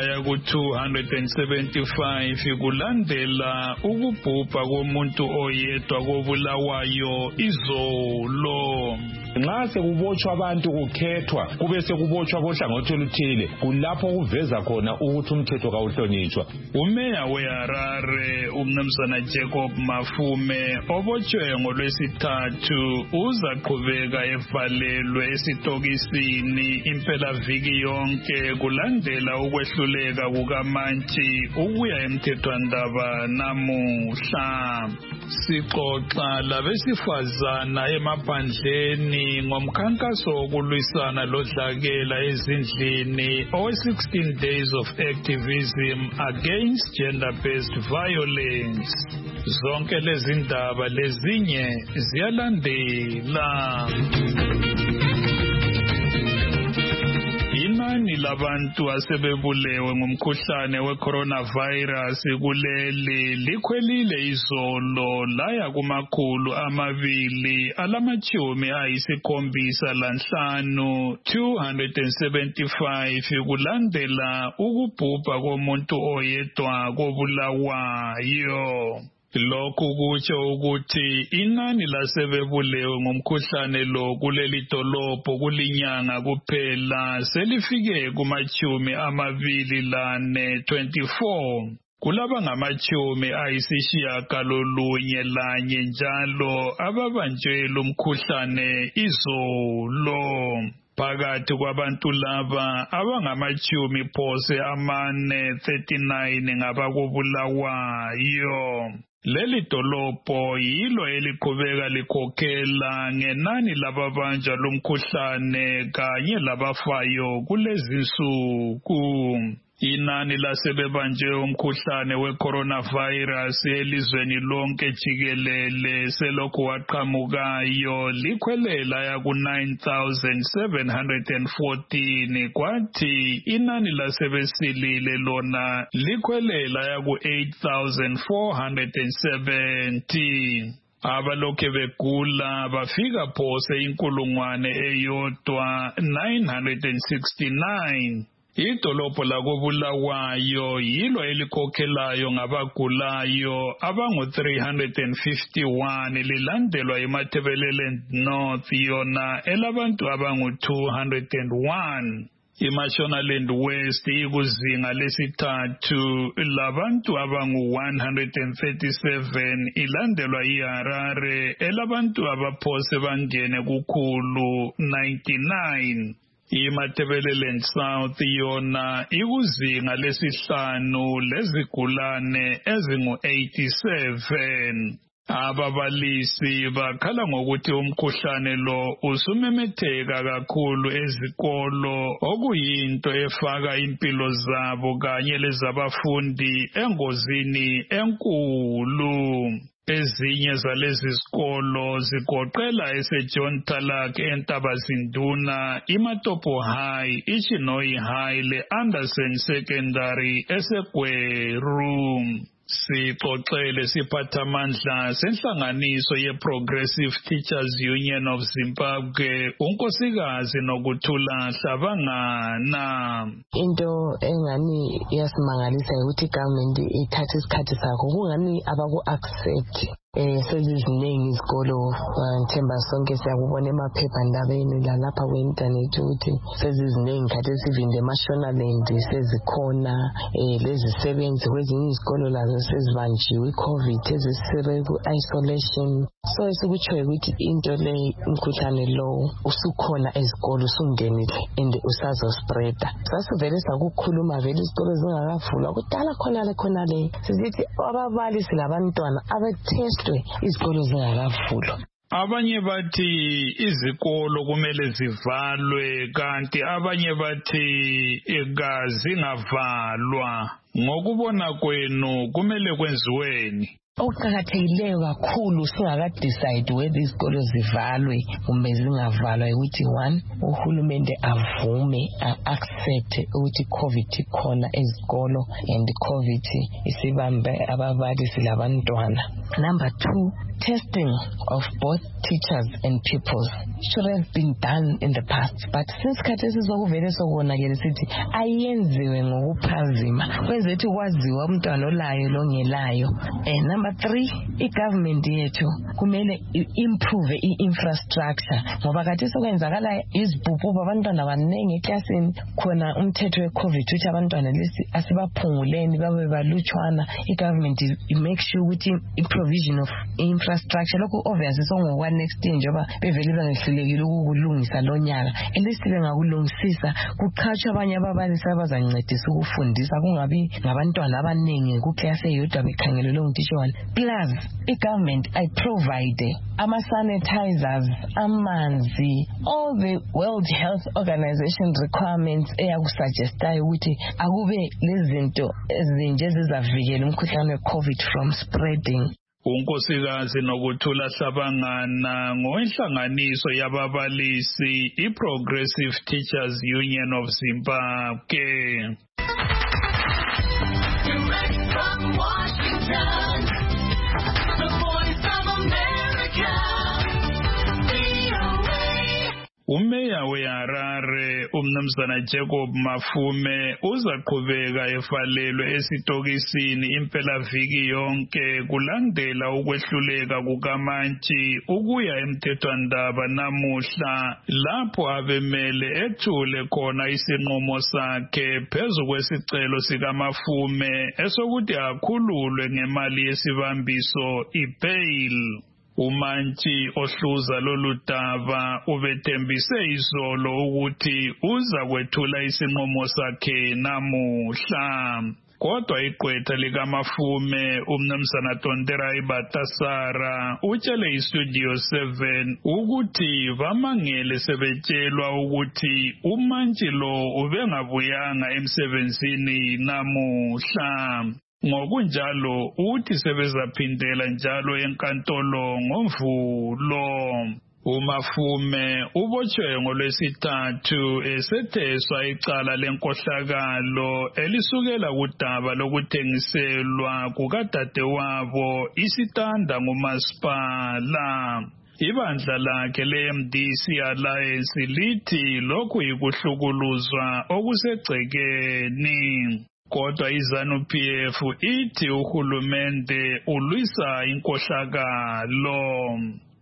yaku-275 kulandela ukubhubha komuntu oyedwa kobulawayo izolo. Nxa sekubotshwa abantu kukhethwa kube sekubotshwa bohlangothi oluthile kulapho kuveza khona ukuthi umthetho kawuhlonitshwa. Umeya weHarare umnumzana Jacob Mafume obotshwe ngolwesithathu uzaqhubeka evalelwe esitokisini impelaviki yonke kulandela ukwehluleka kukaMantshi ukuya emthethwandaba namuhla. Sixoxa labesifazana emaphandleni ngomkhankaso wokulwisana lodlakela ezindlini owe-16 days of activism against gender-based violence. Zonke lezi ndaba lezinye ziyalandela. Inani labantu asebebulewe ngumkhuhlane we-coronavirus kuleli likhwelile izolo laya ku275 275 kulandela ukubhubha komuntu oyedwa kobulawayo. Lokhu kutsho ukuthi inani lasebebulewe ngomkhuhlane lo kuleli dolobho kulinyanga kuphela selifike kuma-24. Kulaba ngama-91 njalo ababanjwe lumkhuhlane izolo. Phakathi kwabantu laba abangama-39 ngabakobulawayo. Leli dolobho yilo eliqhubeka likhokhela ngenani lababanjwa lomkhuhlane kanye labafayo kulezi nsuku. Inani lasebebanjwe umkhuhlane we-coronavirus elizweni lonke jikelele selokhu waqhamukayo likhwelela yaku-9,714 kwathi inani lasebesilile lona likhwelela yaku-8,470. Abalokhe begula bafika phose 1,969. Idolobho lakobulawayo yilo elikhokhelayo ngabagulayo abangu-351 lilandelwa iMatabeleland North yona elabantu abangu-201. iMashonaland West ikuzinga lesithathu labantu abangu-137 ilandelwa iHarare elabantu abaphose bangene kukhulu 99. iMatabeleland South yona ikuzinga lesihlanu lezigulane ezingu-87. Ababalisi bakhala ngokuthi umkhuhlane lo usumemetheka kakhulu ezikolo okuyinto efaka impilo zabo kanye lezabafundi engozini enkulu. Ezinye zalezi zikolo zigoqela eseJohn Talak eNtabazinduna, iMatopo High, iChinoi High le-Anderson Secondary eseGweru. Sixoxele siphathamandla senhlanganiso ye-Progressive Teachers Union of Zimbabwe unkosikazi Nokuthula Hlabangana. Into engani iyasimangalisa ukuthi government ithatha isikhathi sakho kungani abaku-accept seziziningi izikolo ngithemba sonke siyakubona emaphephandabeni lalapha ku-internet ukuthi seziziningi khathesi even eMashonaland sezikhona lezisebenzi kwezinye izikolo lazo sezibanjiwe i-COVID ezise-isolation. So esikutshoyo ukuthi into le umkhuhlane lo usukhona ezikolo usungenile and usazospreada. Sasivele sakukhuluma vele izikolo zingakavulwa kudala khonale sizithi ababalisi labantwana abetestwe izikolo zingakavulwa. Abanye bathi izikolo kumele zivalwe kanti abanye bathi zingavalwa. Ngokubona kwenu kumele kwenziweni? Okuqakathekileyo kakhulu singakadecide whether izikolo zivalwe kumbe zingavalwa ukuthi one, uhulumende avume accept ukuthi COVID ikhona ezikolo and COVID isibambe ababalisi labantwana. Number two, testing of both teachers and pupils should have been done in the past, but since khathesi sokuvele sokubonakele sithi ayenziwe ngokuphazima kwenze ukuthi kwaziwa umntwana olayo longelayo. Number three, i-government yethu kumele improve i-infrastructure ngoba khathesi sokwenzakala izibhubhubhu abantwana abaningi eklasini khona umthetho we-COVID ukuthi abantwana lesi asibaphunguleni babe balutshwana. I-government make sure ukuthi i-provision of infrastructure lokhu obviously sokungokwa next year njengoba bevele bangehlulekile ukukulungisa lo nyaka. At least bengakulungisisa kuqhatshwe abanye ababalisi abazancedisa ukufundisa kungabi ngabantwana abaningi kuklasi eyodwa bekhangelelwe ngutitsha one. Plus i-government provide ama-sanitizers, amanzi, all the World Health Organization requirements eyakusuggestayo ukuthi akube lezinto ezinje ezizavikela umkhuhlane we-COVID from spreading. unkosikazi Nokuthula Hlabangana ngowenhlanganiso yababalisi i-Progressive Teachers Union of Zimbabwe. Direct from Washington, the Voice of America, Umeya weHarare umnumzana Jacob Mafume uzaqhubeka efalelwe esitokisini impelaviki yonke kulandela ukwehluleka kukaMantshi ukuya emthethwandaba namuhla lapho abemele ethule khona isinqumo sakhe phezu kwesicelo sikaMafume esokuthi akhululwe ngemali yesibambiso i-bail. uMantshi ohluza lolu daba ubethembise izolo ukuthi uza kwethula isinqumo sakhe namuhla. Kodwa igqwetha likaMafume umnumzana Tonterai Batasara utshele iStudio 7 ukuthi bamangele sebetshelwa ukuthi uMantshi lo ubengabuyanga emsebenzini namuhla. Ngokunjalo uthi sebezaphindela njalo enkantolo ngoMvulo. uMafume ubotshwe ngoLwesithathu esetheswa icala lenkohlakalo elisukela kudaba lokuthengiselwa kukadadewabo isitanda ngumasipala. Ibandla lakhe le-MDC Alliance lithi lokhu yikuhlukuluzwa okusegcekeni. Kodwa iZANU-PF ithi uhulumende ulwisa inkohlakalo.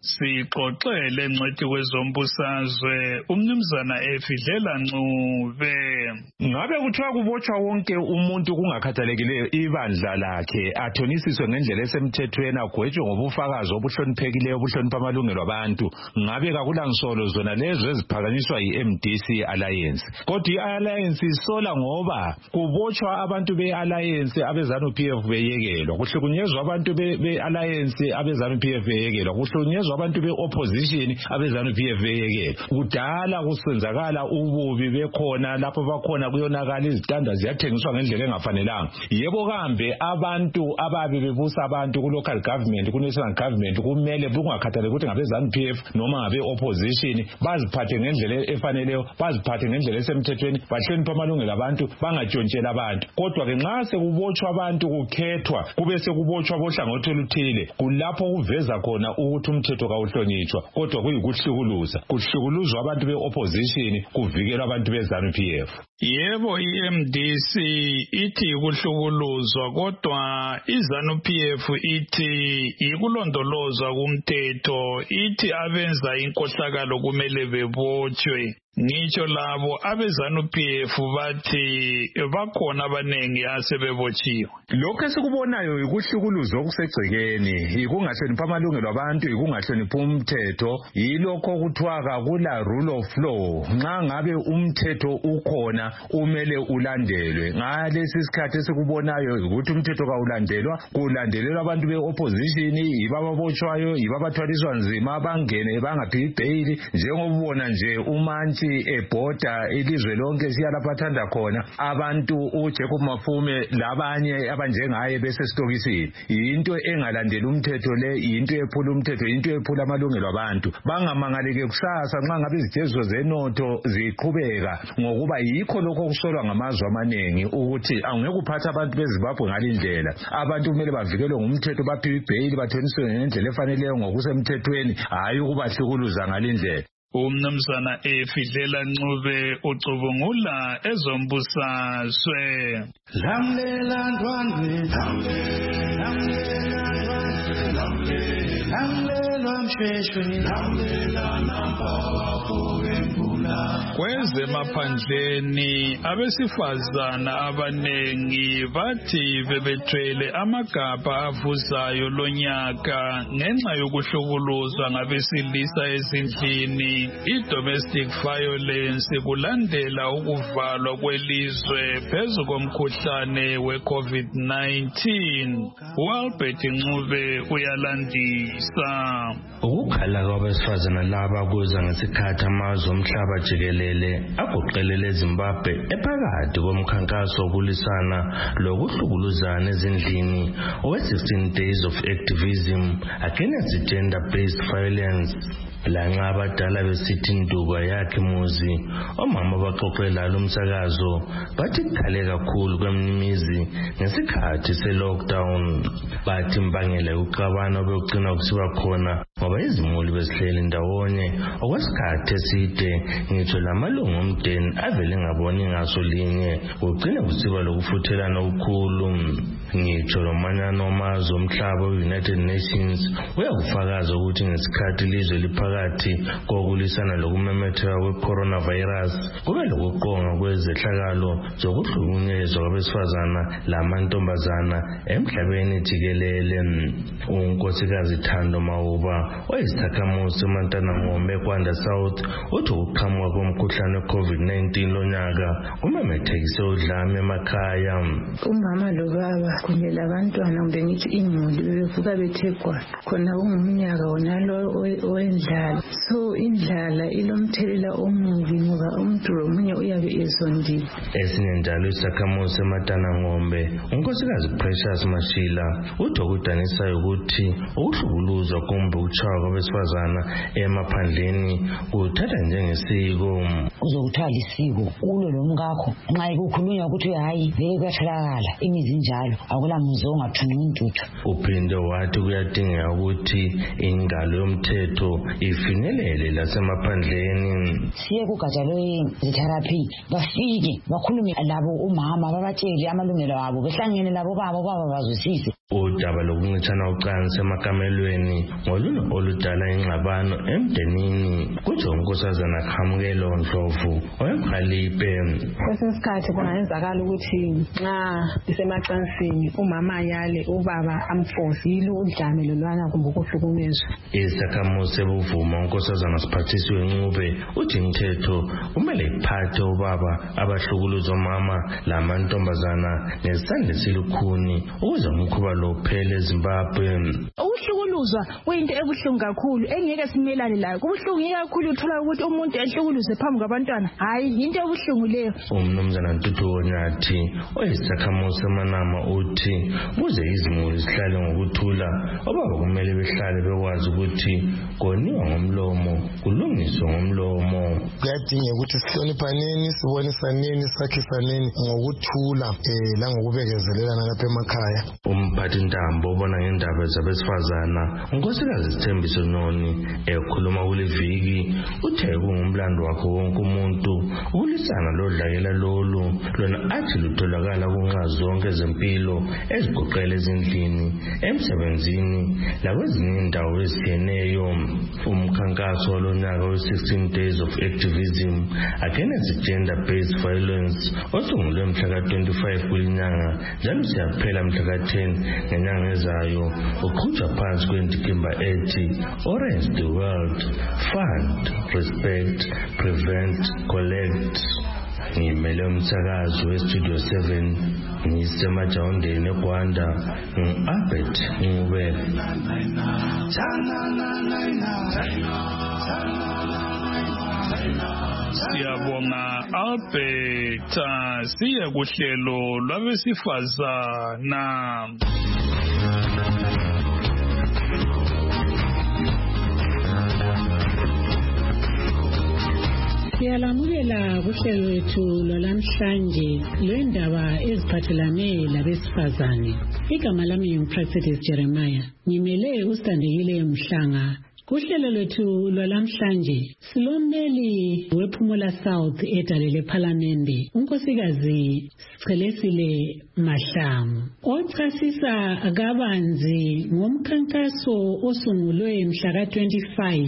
Sixoxele ngcwethi kwezombusazwe umnumzana Efidlela Ncube. Ngabe kuthiwa kubotshwa wonke umuntu kungakhathalekileyo ibandla lakhe athonisiswe ngendlela esemthethweni agwetshwe ngobufakazi obuhloniphekileyo obuhlonipha amalungelo abantu. Ngabe kakulansolo zona lezo eziphakanyiswa yi-MDC Alliance. Kodwa i-Alliance isola ngoba kubotshwa abantu be-Alliance abeZANU-PF beyekelwa, kuhlukunyezwa abantu be-Alliance abeZANU-PF beyekelwa, kuhlukunyezwa abantu be-opposition abeZANU-PF beyekelwa. Kudala kusenzakala ububi bekhona lapho bakhona kuyonakala izitanda ziyathengiswa ngendlela engafanelanga. Yebo kambe abantu ababe bebusa abantu ku-local government ku-national government kumele kungakhathaleki ukuthi ngabe-ZANU-PF noma ngabe-opposition baziphathe ngendlela efaneleyo, baziphathe ngendlela esemthethweni, bahloniphe amalungelo abantu, bangatshontshela abantu. Kodwa-ke nxa sekubotshwa abantu kukhethwa kube sekubotshwa bohlangothi oluthile, kulapho kuveza khona ukuthi umthetho kawuhlonitshwa, kodwa kuyikuhlukuluza. Kuhlukuluzwa abantu be-opposition kuvikelwa abantu be-ZANU-PF. Yebo, i-MDC ithi kuhlukuluzwa kodwa iZANU-PF ithi ikulondolozwa kumthetho, ithi abenza inkohlakalo kumele bebotshwe. ngitsho labo abezanu-PF bathi bakhona abaningi asebebotshiwe. Lokho esikubonayo yikuhlukuluza okusegcekeni, ikungahloniphi amalungelo abantu, ikungahloniphi umthetho, yilokho kuthiwa kakula rule of law. Nxa ngabe umthetho ukhona umele ulandelwe. Ngalesi isikhathi esikubonayo ukuthi umthetho kawulandelwa, kulandelelwa abantu be-opposition, yibo ababotshwayo, yibo abathwaliswa nzima, bangene bangaphi bail. Njengoba ubona nje umantshi ebhoda ilizwe lonke siyalapathanda khona abantu uJacob Mafume labanye abanjengaye besesitokisini. Into engalandeli umthetho le, into ephula umthetho, into ephula amalungelo abantu. Bangamangaleke kusasa nxa ngabe izijeziso zenotho ziqhubeka, ngokuba yikho lokho okusolwa ngamazwe amaningi ukuthi angeke uphatha abantu beZimbabwe ngalindlela. Abantu kumele bavikelwe ngumthetho, baphiwe ibail, bathoniswe ngendlela efaneleyo ngokusemthethweni, hayi ukubahlukuluza ngalindlela. Umnumzana Efidlela Ncube ucubungula ezombusazwe. Lamlela ndwandwe, lamlela mshweshwe, lamlela nampawapho wembula. Kwezemaphandleni abesifazana abanengi bathi bebethwele amagabha avuzayo lonyaka ngenxa yokuhlukuluzwa ngabesilisa ezindlini. I-domestic violence kulandela ukuvalwa kwelizwe phezu komkhuhlane we-COVID-19. U-Albert Ncube uyalandisa. Ukukhala kwabesifazana laba kuza ngesikhathi amazwe omhlaba jikelele agoqelele eZimbabwe ephakathi komkhankaso wokulisana lokuhlukuluzana ezindlini owe-16 days of activism against gender-based violence. Lanxa abadala besithi induba yakhe muzi, omama baxoxe lalo umsakazo bathi kukhale kakhulu kwemimizi ngesikhathi se-lockdown. Bathi imbangela yokuxabana obekugcina kusiba khona ngoba izimuli bezihleli ndawonye okwesikhathi eside, ngitsho lamalungu omndeni avele ngaboni ngaso linye, kugcina kusiba lokufuthelana okukhulu. Ngitsho lomanyano wamazwe omhlaba we-United Nations uyakufakaza ukuthi ngesikhathi ilizwe liphakathi kokulisana lokumemetheka kwe-coronavirus kube lokuqonga kwezehlakalo zokuhlukunyezwa kwabesifazana lamantombazana emhlabeni jikelele. UNkosikazi Thando Mauba oyisakhamuzi eMantanangombe eKwanda South uthi ukuqhamuka komkhuhlane we-COVID-19 lonyaka kumemethekise udlame emakhaya. Umama lobaba kunye labantwana kumbe ngithi imuli bebevuka bethe gwaqa khona kungumnyaka wonalo owendlala. So indlala ilomthelela omubi ngoba umuntu lomunye uyabe ezondile. Esinye njalo isakhamuzi eMantanangombe unkosikazi Precious Mashila uthi okudanisayo ukuthi ukuhlukuluzwa kumbe ukutshaywa kwabesifazana emaphandleni kuthatha njengesiko. Uzokuthiwa lisiko ulo lomkakho nxa kukhulunywa ukuthi hayi vele kuyatholakala imizi njalo akula muzi ongathunqa intuthu. Uphinde wathi kuyadingeka ukuthi ingalo yomthetho ifinyelele lasemaphandleni. Siye kugatsha lwe-therapy bafike bakhulume labo umama babatshele amalungelo abo behlangene labo baba bazwisise. Udaba lokuncitshana ucansi emakamelweni ngolunye oludala ingxabano emndenini, kutsho unkosazana Khamukelo Ndlovu oyemkhalipe. Kwesinye isikhathi kungayenzakala ukuthi nxa isemacansini umama yale ubaba amforce yilo udlame lolwana kumbe ukuhlukunyezwa. Isakhamuzi ebuvuma unkosazana Siphathiswe Ncube uthi umthetho kumele iphathe ubaba abahlukuluzwa omama lamantombazana nesandla esilukhuni ukuze umkhuba lophele eZimbabwe. Ukuhlukuluzwa kuyinto ebuhlungu kakhulu engeke simelane layo. Kubuhlungu kakhulu uthola ukuthi umuntu ehlukuluzwe phambi kwabantwana. Hayi into ebuhlungu leyo. Umnumzana Ntuthu Nyathi oyisakhamuzi eManama uthi kuze izimuli zihlale ngokuthula obaba kumele behlale bekwazi ukuthi koniwa ngomlomo kulungiswe ngomlomo. Kuyadingeka ukuthi sihloniphaneni, sibonisaneni, sakhisaneni ngokuthula langokubekezelelana lapha emakhaya. umphathi Ntambo obona ngendaba zabesifazana unkosikazi Sithembiso Noni ekhuluma kule viki uthe kungumlando wakhe wonke umuntu ukulisana lodlakela lolu lona athi lutholakala kunxa zonke ezempilo ezigoqela ezindlini emsebenzini lakwezinye indawo ezitshiyeneyo. Umkhankaso walonyaka we-16 Days of Activism Against Gender-Based Violence osungulwe mhla ka-25 kulinyanga njalo siyaphela mhla ka-10 ngenyanga ezayo uqhutshwa phansi kwendikimba ethi Orange the World, Fund, Respect, Prevent, Collect. Ngimele umsakazi we-Studio 7 ngisemajawundeni eGwanda ngu-Albert Ngubele. Siyabonga Albert. Siye kuhlelo lwabesifazana. Siyalamukela kuhlelo lwethu lwalamhlanje lwendaba eziphathelane labesifazane. Igama lami nguPresidency Jeremiah. Ngimele uSithandekile Mhlanga. Kuhlelo lwethu lwalamhlanje silommeli wePhumula South edale lePhalamende unkosikazi Sichelesile Mahlangu ochasisa kabanzi ngomkhankaso osungulwe mhla ka-25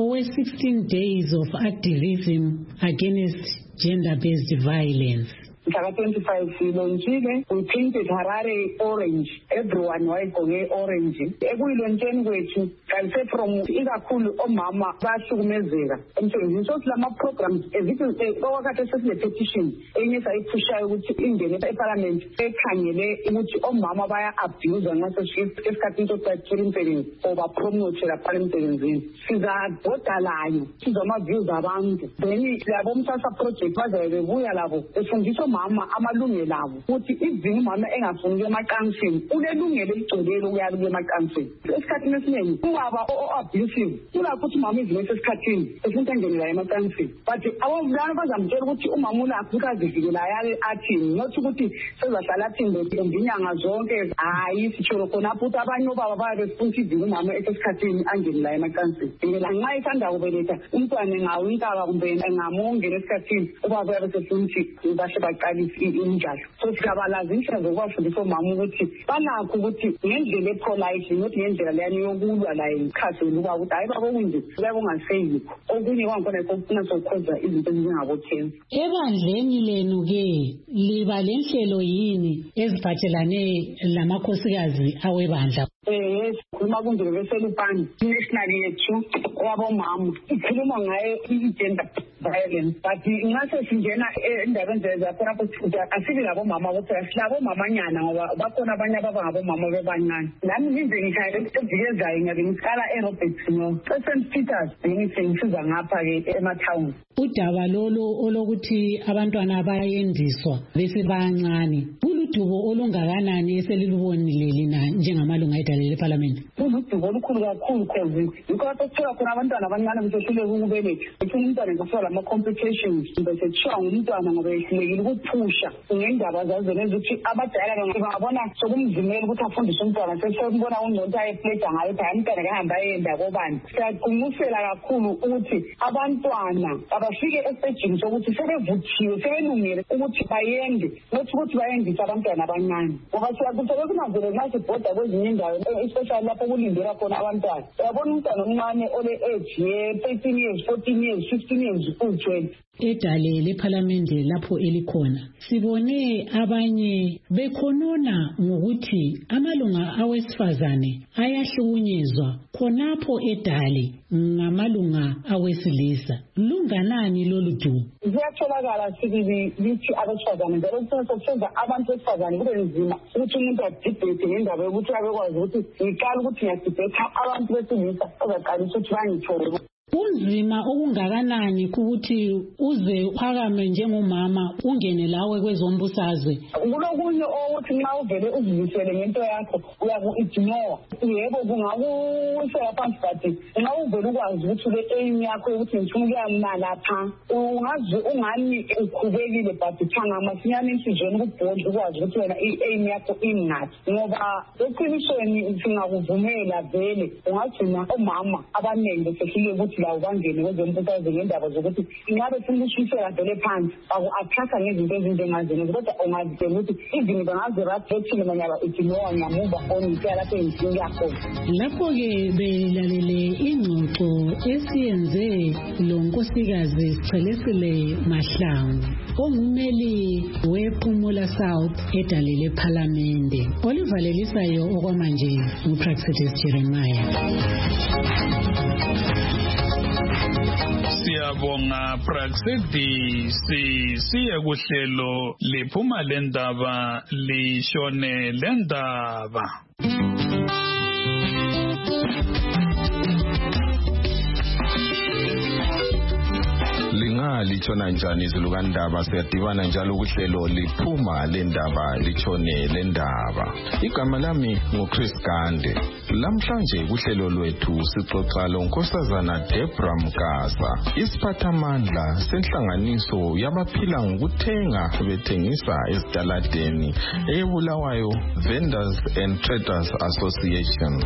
owe-16 Days of Activism Against Gender-Based Violence. Mhla 25 silonjile, we painted Harare orange. Everyone wayegqoke orange. Ekuyilontsheni kwethu kanti from ikakhulu omama bayahlukumezeka emsebenzini. So silama programs ezithi okwakade sesile petition enye sayiphushayo ukuthi ingene eParliament ekhangele ukuthi omama baya abuse nxa esikhathini sokuthula imisebenzi oba promote lapha emsebenzini. Sizabhodalayo sizama-views abantu. Then labo Msasa project bazabe bebuya labo befundisa mama amalungelo abo ukuthi even umama engafuni ukuya emacansini unelungelo eligcwele ukuya emacansini. Esikhathini esiningi ubaba o-abusive kulakho ukuthi umama izile esikhathini efuna angenela emacansini, but abobulana bazamtshela ukuthi umama ulakho ukazivikela yale athini, not ukuthi sezahlala athini ngenyanga zonke. Hayi sitsholo khonapho ukuthi abanye obaba bayabefuna ukuthi umama esikhathini angenela emacansini. Ngela nxa isanda kubeletha umntwana engawintaba kumbe engamongela esikhathini ubaba uyabesefuna ukuthi bahle baqalise injalo. So sikabalazisha zokubafundisa omama ukuthi banakho ukuthi ngendlela epolite not ngendlela leyani yokulwa laye ikhasi luba ukuthi hayi baba okunje kuyabe ungaseyikho okunye kwangikhona kokufuna sokwenza izinto ezingabothenzi. Ebandleni lenu ke liba lenhlelo yini eziphathelane lamakhosikazi awebandla? Yes, khuluma kunjalo beselupani national yethu wabomama ikhuluma ngayo i-gender violence, but ngase singena endabeni zakhona ukuthi asibi labomama kuphela silabomamanyana ngoba bakhona abanye abangabomama bebancane. Nami ngize ngikhaya evikezayo ngabe ngisikala eRoberts St. Peters ngisiza ngapha-ke emathawuni. Udaba lolo olokuthi abantwana bayendiswa bese bancane uludubo olungakanani eselilubonile lina njengamalunga edale leParliament? Uludubo olukhulu kakhulu cause yikho lapho kuthiwa khona abantwana abancane besehluleka ukubeletha. Ethuna umntwana ngafika lama-complications besetshiwa ngumntwana ngoba ehlulekile ukuphusha ngendaba zazona ezukuthi abadala bangabona sokumzimela ukuthi afundise umntwana sesembona ungcono ukuthi ayepleda ngayo ukuthi hayi umntwana kahamba ayenda kobani. Siyaqinisela kakhulu ukuthi abantwana abafike esitejini sokuthi sebevuthiwe sebelungele ukuthi bayende nothi ukuthi bayendise abantwana abancane ngoba siyakuthole kunazele nxa sibhoda kwezinye indawo especially lapho kulindela khona abantwana. Uyabona umntwana omncane ole-age ye-13 years 14 years 15 years u-12 edale lePhalamende lapho elikhona sibone abanye bekhonona ngokuthi amalunga awesifazane ayahlukunyezwa khonapho edale ngamalunga awesilisa. Lunganani lolu dumo? Ziyatholakala sibili lithi abesifazane njalo kufuna sokusenza abantu besifazane kube nzima ukuthi umuntu adibhethe ngendaba yokuthi abekwazi ukuthi ngiqala ukuthi ngiyadibhetha abantu besilisa ozaqalisa ukuthi bangithole. Kunzima okungakanani ukuthi uze uphakame njengomama ungene lawe kwezombusazwe? Kulokunye ukuthi nxa uvele uzivisele ngento yakho uyaku-ignore. Yebo kungakusela phansi but nxa uvele ukwazi ukuthi ule-aim yakho yokuthi ngifuna ukuyamna lapha ungaze ungani ukhubekile but thanga masinyane enhliziyweni ukubhodla ukwazi ukuthi wena i-aim yakho ingaphi. Ngoba eqinisweni singakuvumela vele ungagcina omama abaningi besehlile ukuthi lawo bangene kwezombusazwe ngendaba zokuthi ingabe funa ukushisela vele phansi aku-athaka ngezinto ezinjengazena kodwa ungazitela ukuthi izinto bangazirathethile manyaba ignore nyamuva onitya lapho endlini yakho. Lapho-ke belalele ingxoxo esiyenze lo nkosikazi Sichelesile Mahlangu ongumeli wePhumula South edalile ePhalamende. Olivalelisayo okwamanje uPraxedis Jeremiah. Siyabonga Praxedis. Siye kuhlelo liphuma lendaba lishone lendaba. Litshona njani izulu kandaba siyadibana njalo kuhlelo liphuma lendaba litshone lendaba. Igama lami nguChris Gande. Lamhlanje kuhlelo lwethu sixoxa lonkosazana Debra Mkasa, isiphathamandla senhlanganiso yabaphila ngokuthenga bethengisa ezitaladeni eBulawayo Vendors and Traders Association.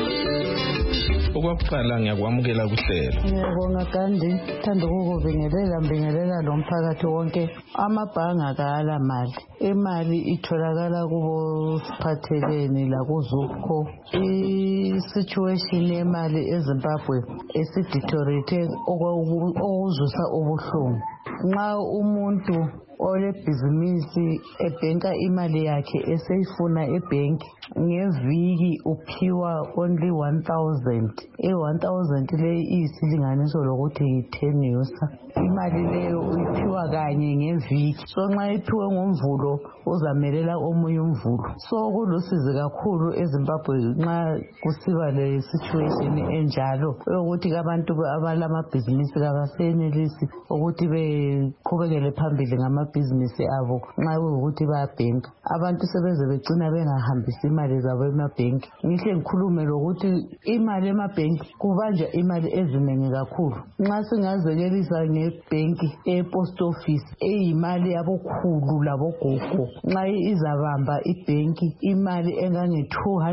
Okwakuqala ngiyakwamukela kuhlelo. Ngiyabonga Gandhi, thanda ukubingelela lomphakathi wonke. Amabhange akala mali. Imali itholakala kubo siphatheleni la kuZUPCO. I-situation yemali eZimbabwe esideteriorate okuzwisa ubuhlungu. Nxa umuntu olebhizinisi ebhenka imali yakhe eseyifuna ebhenki ngeviki uphiwa only 1,000. 1,000 leyi iyisilinganiso lokuthi yi-10 yosa. Imali leyo uyiphiwa kanye ngeviki. So nxa iphiwe ngomvulo uzamelela omunye umvulo. So kulusizi kakhulu eZimbabwe nxa kusiba le situation enjalo ukuthi abantu abalamabhizinisi kabasenelisi ukuthi beqhubekele phambili ngamabhizinisi abo nxa ukuthi bayabhenka. Abantu sebeze begcina bengahambisi imali zabo emabhenki. Ngihle ngikhulume lokuthi imali emabhenki kubanjwa imali ezinengi kakhulu. Nxa singazekelisa ngebhenki epost office eyimali yabokhulu labogogo, nxa izabamba ibhenki imali engange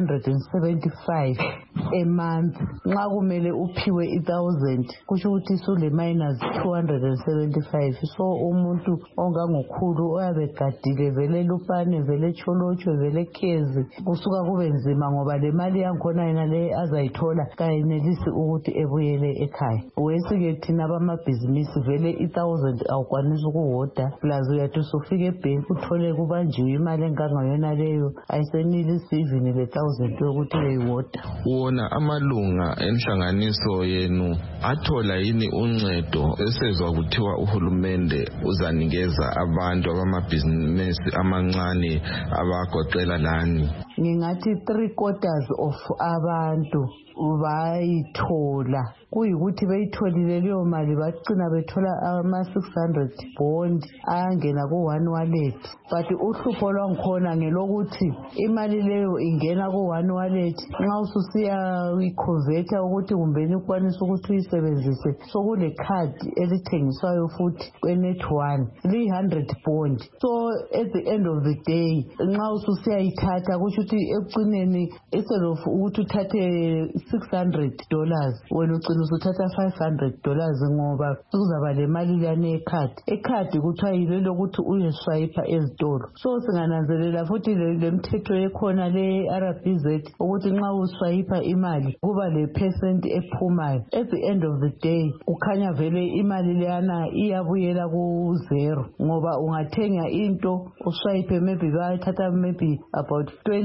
275 a month, nxa kumele uphiwe 1,000 kusho ukuthi sule minus 275. So umuntu ongangokhulu oyabe gadile vele lupane vele cholotshwe vele khezi kusuka kube nzima ngoba le mali yankhona yena le azayithola kayenelisi ukuthi ebuyele ekhaya. Wesike thina bamabhizinisi vele 1,000 awukwanisa ukuhoda plus uyathi usufika ebhenki uthole kubanjiwe imali engangayona leyo ayisenelisi even le 1,000 yokuthi uyihoda. Wona amalunga enhlanganiso yenu athola yini uncedo esezwa kuthiwa uhulumende uzanikeza abantu abamabhizinisi amancane abagoqela lani? Ngingathi 3/4 of abantu bayithola. Kuyikuthi beyitholile leyo mali bacina bethola ama-600 bond angena ku-1 wallet. But uhlupho lwangikhona ngelokuthi imali leyo ingena ku-1 wallet nxa ususiya uyiconverta ukuthi kumbeni ukwanisa ukuthi uyisebenzise sokule khadi elithengiswayo futhi kwe-Net1 li-100 bond. So at the end of the day nxa ususiyayithatha kusho ukuthi ekucineni instead of ukuthi uthathe $600 wena ucina usuthatha $500 ngoba kuzaba le mali lana ekhadi kuthiwa yilo lokuthi uyeswiper ezitolo. So singananzelela futhi le mthetho ekhona le RBZ ukuthi nxa uswiper imali kuba le percent ephumayo. At the end of the day ukhanya vele imali lana iyabuyela ku-0 ngoba ungathenga into uswipe maybe bayathatha maybe about 20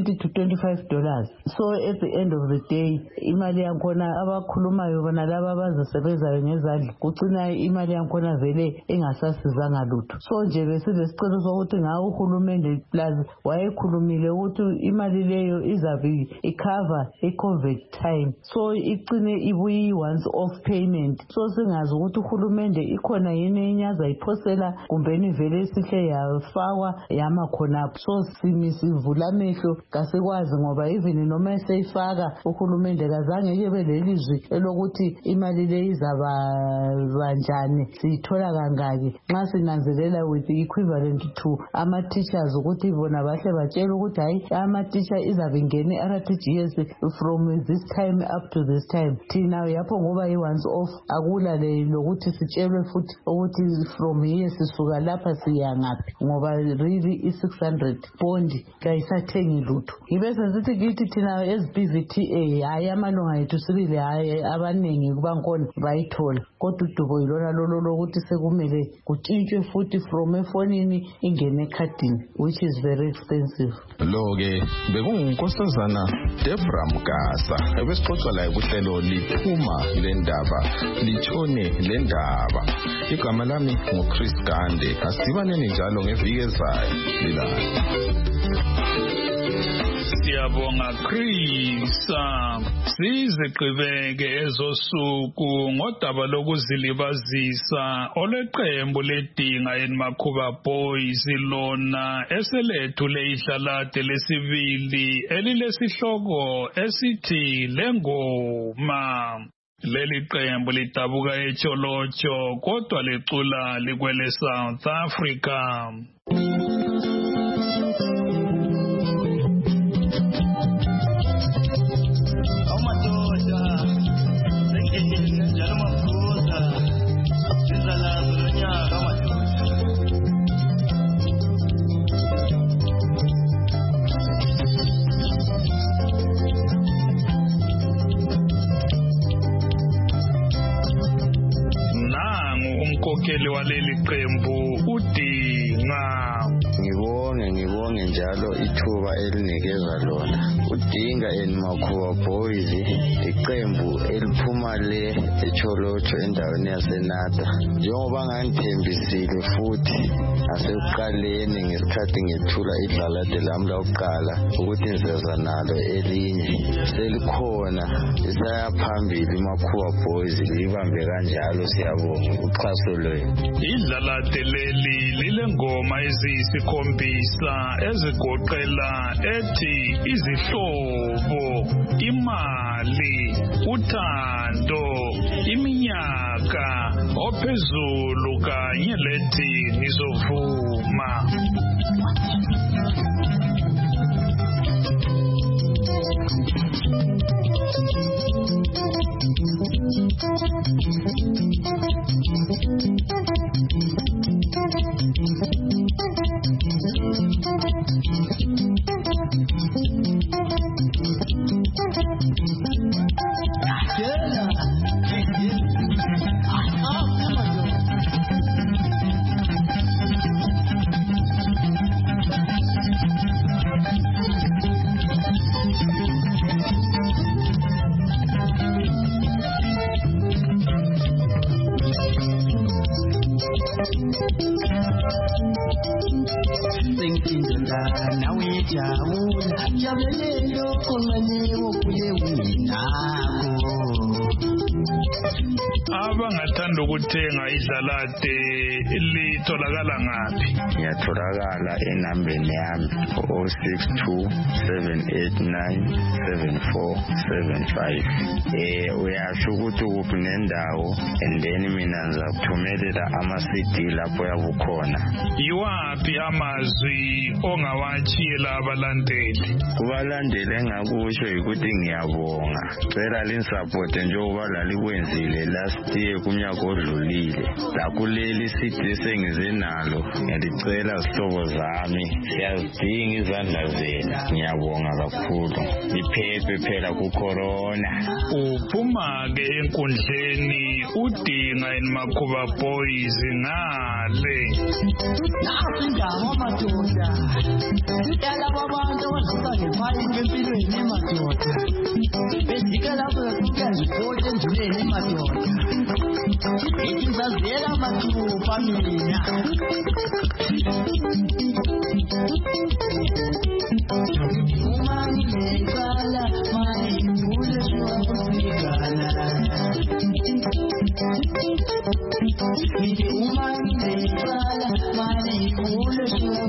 $20 to $25. So at the end of the day imali yakhona abakhulumayo bona laba abazisebenzayo ngezandla kucina imali yakhona vele engasasizanga lutho. So nje besilesicelo sokuthi ngawo uhulumende plus wayekhulumile ukuthi imali leyo izabe icover i-COVID time, so igcine ibuyi once off payment. So singazi ukuthi uhulumende ikhona yini inyaza iphosela kumbeni vele sihle yafakwa yama khonapho. So simivula amehlo kasikwazi ngoba even noma eseyifaka uhulumende kazange yebe lelizwi elokuthi imali le izaba njani, siyithola kangaki. Nxa sinanzelela with the equivalent to ama-teachers ukuthi bona bahle batshela ukuthi hayi ama-teacher izabe ingene RTGS from this time up to this time. Thina yapho ngoba i-once off akula lokuthi sitshelwe futhi ukuthi from here sisuka lapha siya ngaphi ngoba really i-600 bond kayisathengi lutho. Ngibe sensithi kithi thina as-BVTA hayi amalunga ethu sibili hayi abaningi kubankhona bayithola, kodwa udubo yilona lolo lokuthi sekumele kutshintshwe futhi from efonini ingene ekhadini, which is very expensive. Lo-ke bekungunkosazana Debra Mgasa ebesixoxa laye kuhlelo liphuma le ndaba litshone le ndaba. Igama lami nguChris Gande. Asibaneni njalo ngeviki ezayo. Siyabonga Chris. Siziqhubeke ezosuku ngodaba lokuzilibazisa oleqembu ledinga eNmakhuba Boys lona eselethu leidlalade lesibili elilesihloko esithi lengoma. Leli qembu lidabuka eTsholotsho kodwa lecula likwele South Africa. Umkhokheli waleli qembu uDinga. Ngibonge njalo ithuba elinikeza lona uDinga eNmakhuba Boys, iqembu eliphuma le eTsholotsho endaweni yaseNata. Njengoba ngangithembisile futhi asekuqaleni ngesikhathi ngethula idlalade lami lokuqala ukuthi ngizeza nalo elinye selikhona isaya phambili iNmakhuba Boys libambe kanjalo. Siyabonga uxhaso lwenu. Idlalade leli lilengoma eziyisikhombisa ezigoqela ethi izihlobo, imali, uthando, iminyaka ophezulu kanye lethi nizovuma. Abangathanda ukuthenga idlalade litholakala ngaphi? Ngiyatholakala enambeni yami 062-789-7475. Uyasho ukuthi ukuphi nendawo and then mina ngizakuthumelela ama-CD lapho yabukhona. Yiwaphi amazwi ongawatshiyela abalandeli? Kubalandeli engakusho ukuthi ngiyabonga, cela linisapothe njengoba lalikwenzile last tiye kumnyaka odlulile. Lakuleli sithi sengize nalo ngiyacela sihlobo zami siyazidinga izandla zenu. Ngiyabonga kakhulu. Iphephe phela ku-corona. Uphuma-ke enkundleni udinga eNmakhuba Boys ngale. Indaba madoda idala abantu abadlula ngephayini empilweni madoda bejika lapho ukuyaziphola endleleni madoda ithi ngizazela mathupha mina uma ngineqala manje ngule shwakusikana uma ngineqala manje ngule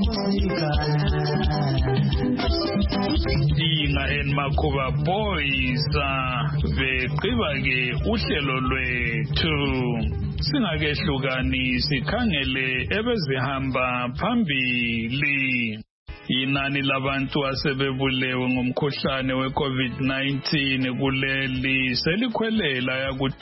dinga eNmakhuba Boys beqiba-ke uhlelo lwethu. Singakehlukani sikhangele ebezihamba phambili. Inani labantu asebebulewe ngomkhuhlane we-COVID-19 kuleli selikhwelela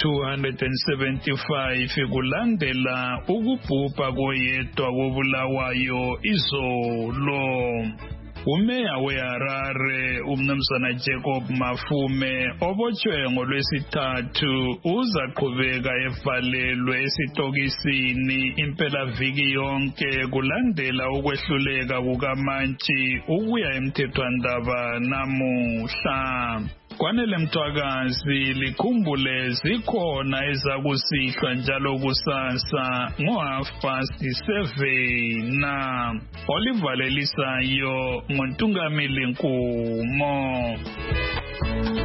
yaku-275 kulandela ukubhubha koyedwa kobulawayo izolo. Umeya weHarare uMnumzana Jacob Mafume obotshwe ngolwesithathu uzaqhubeka evalelwe esitokisini impelaviki yonke kulandela ukwehluleka kukaMantshi ukuya emthethwandaba namuhla. Kwanele Mthwakazi likhumbule zikhona ezakusihlwa njalo kusasa ngo7:30 olivalelisayo ngoNtungamili Nkumo.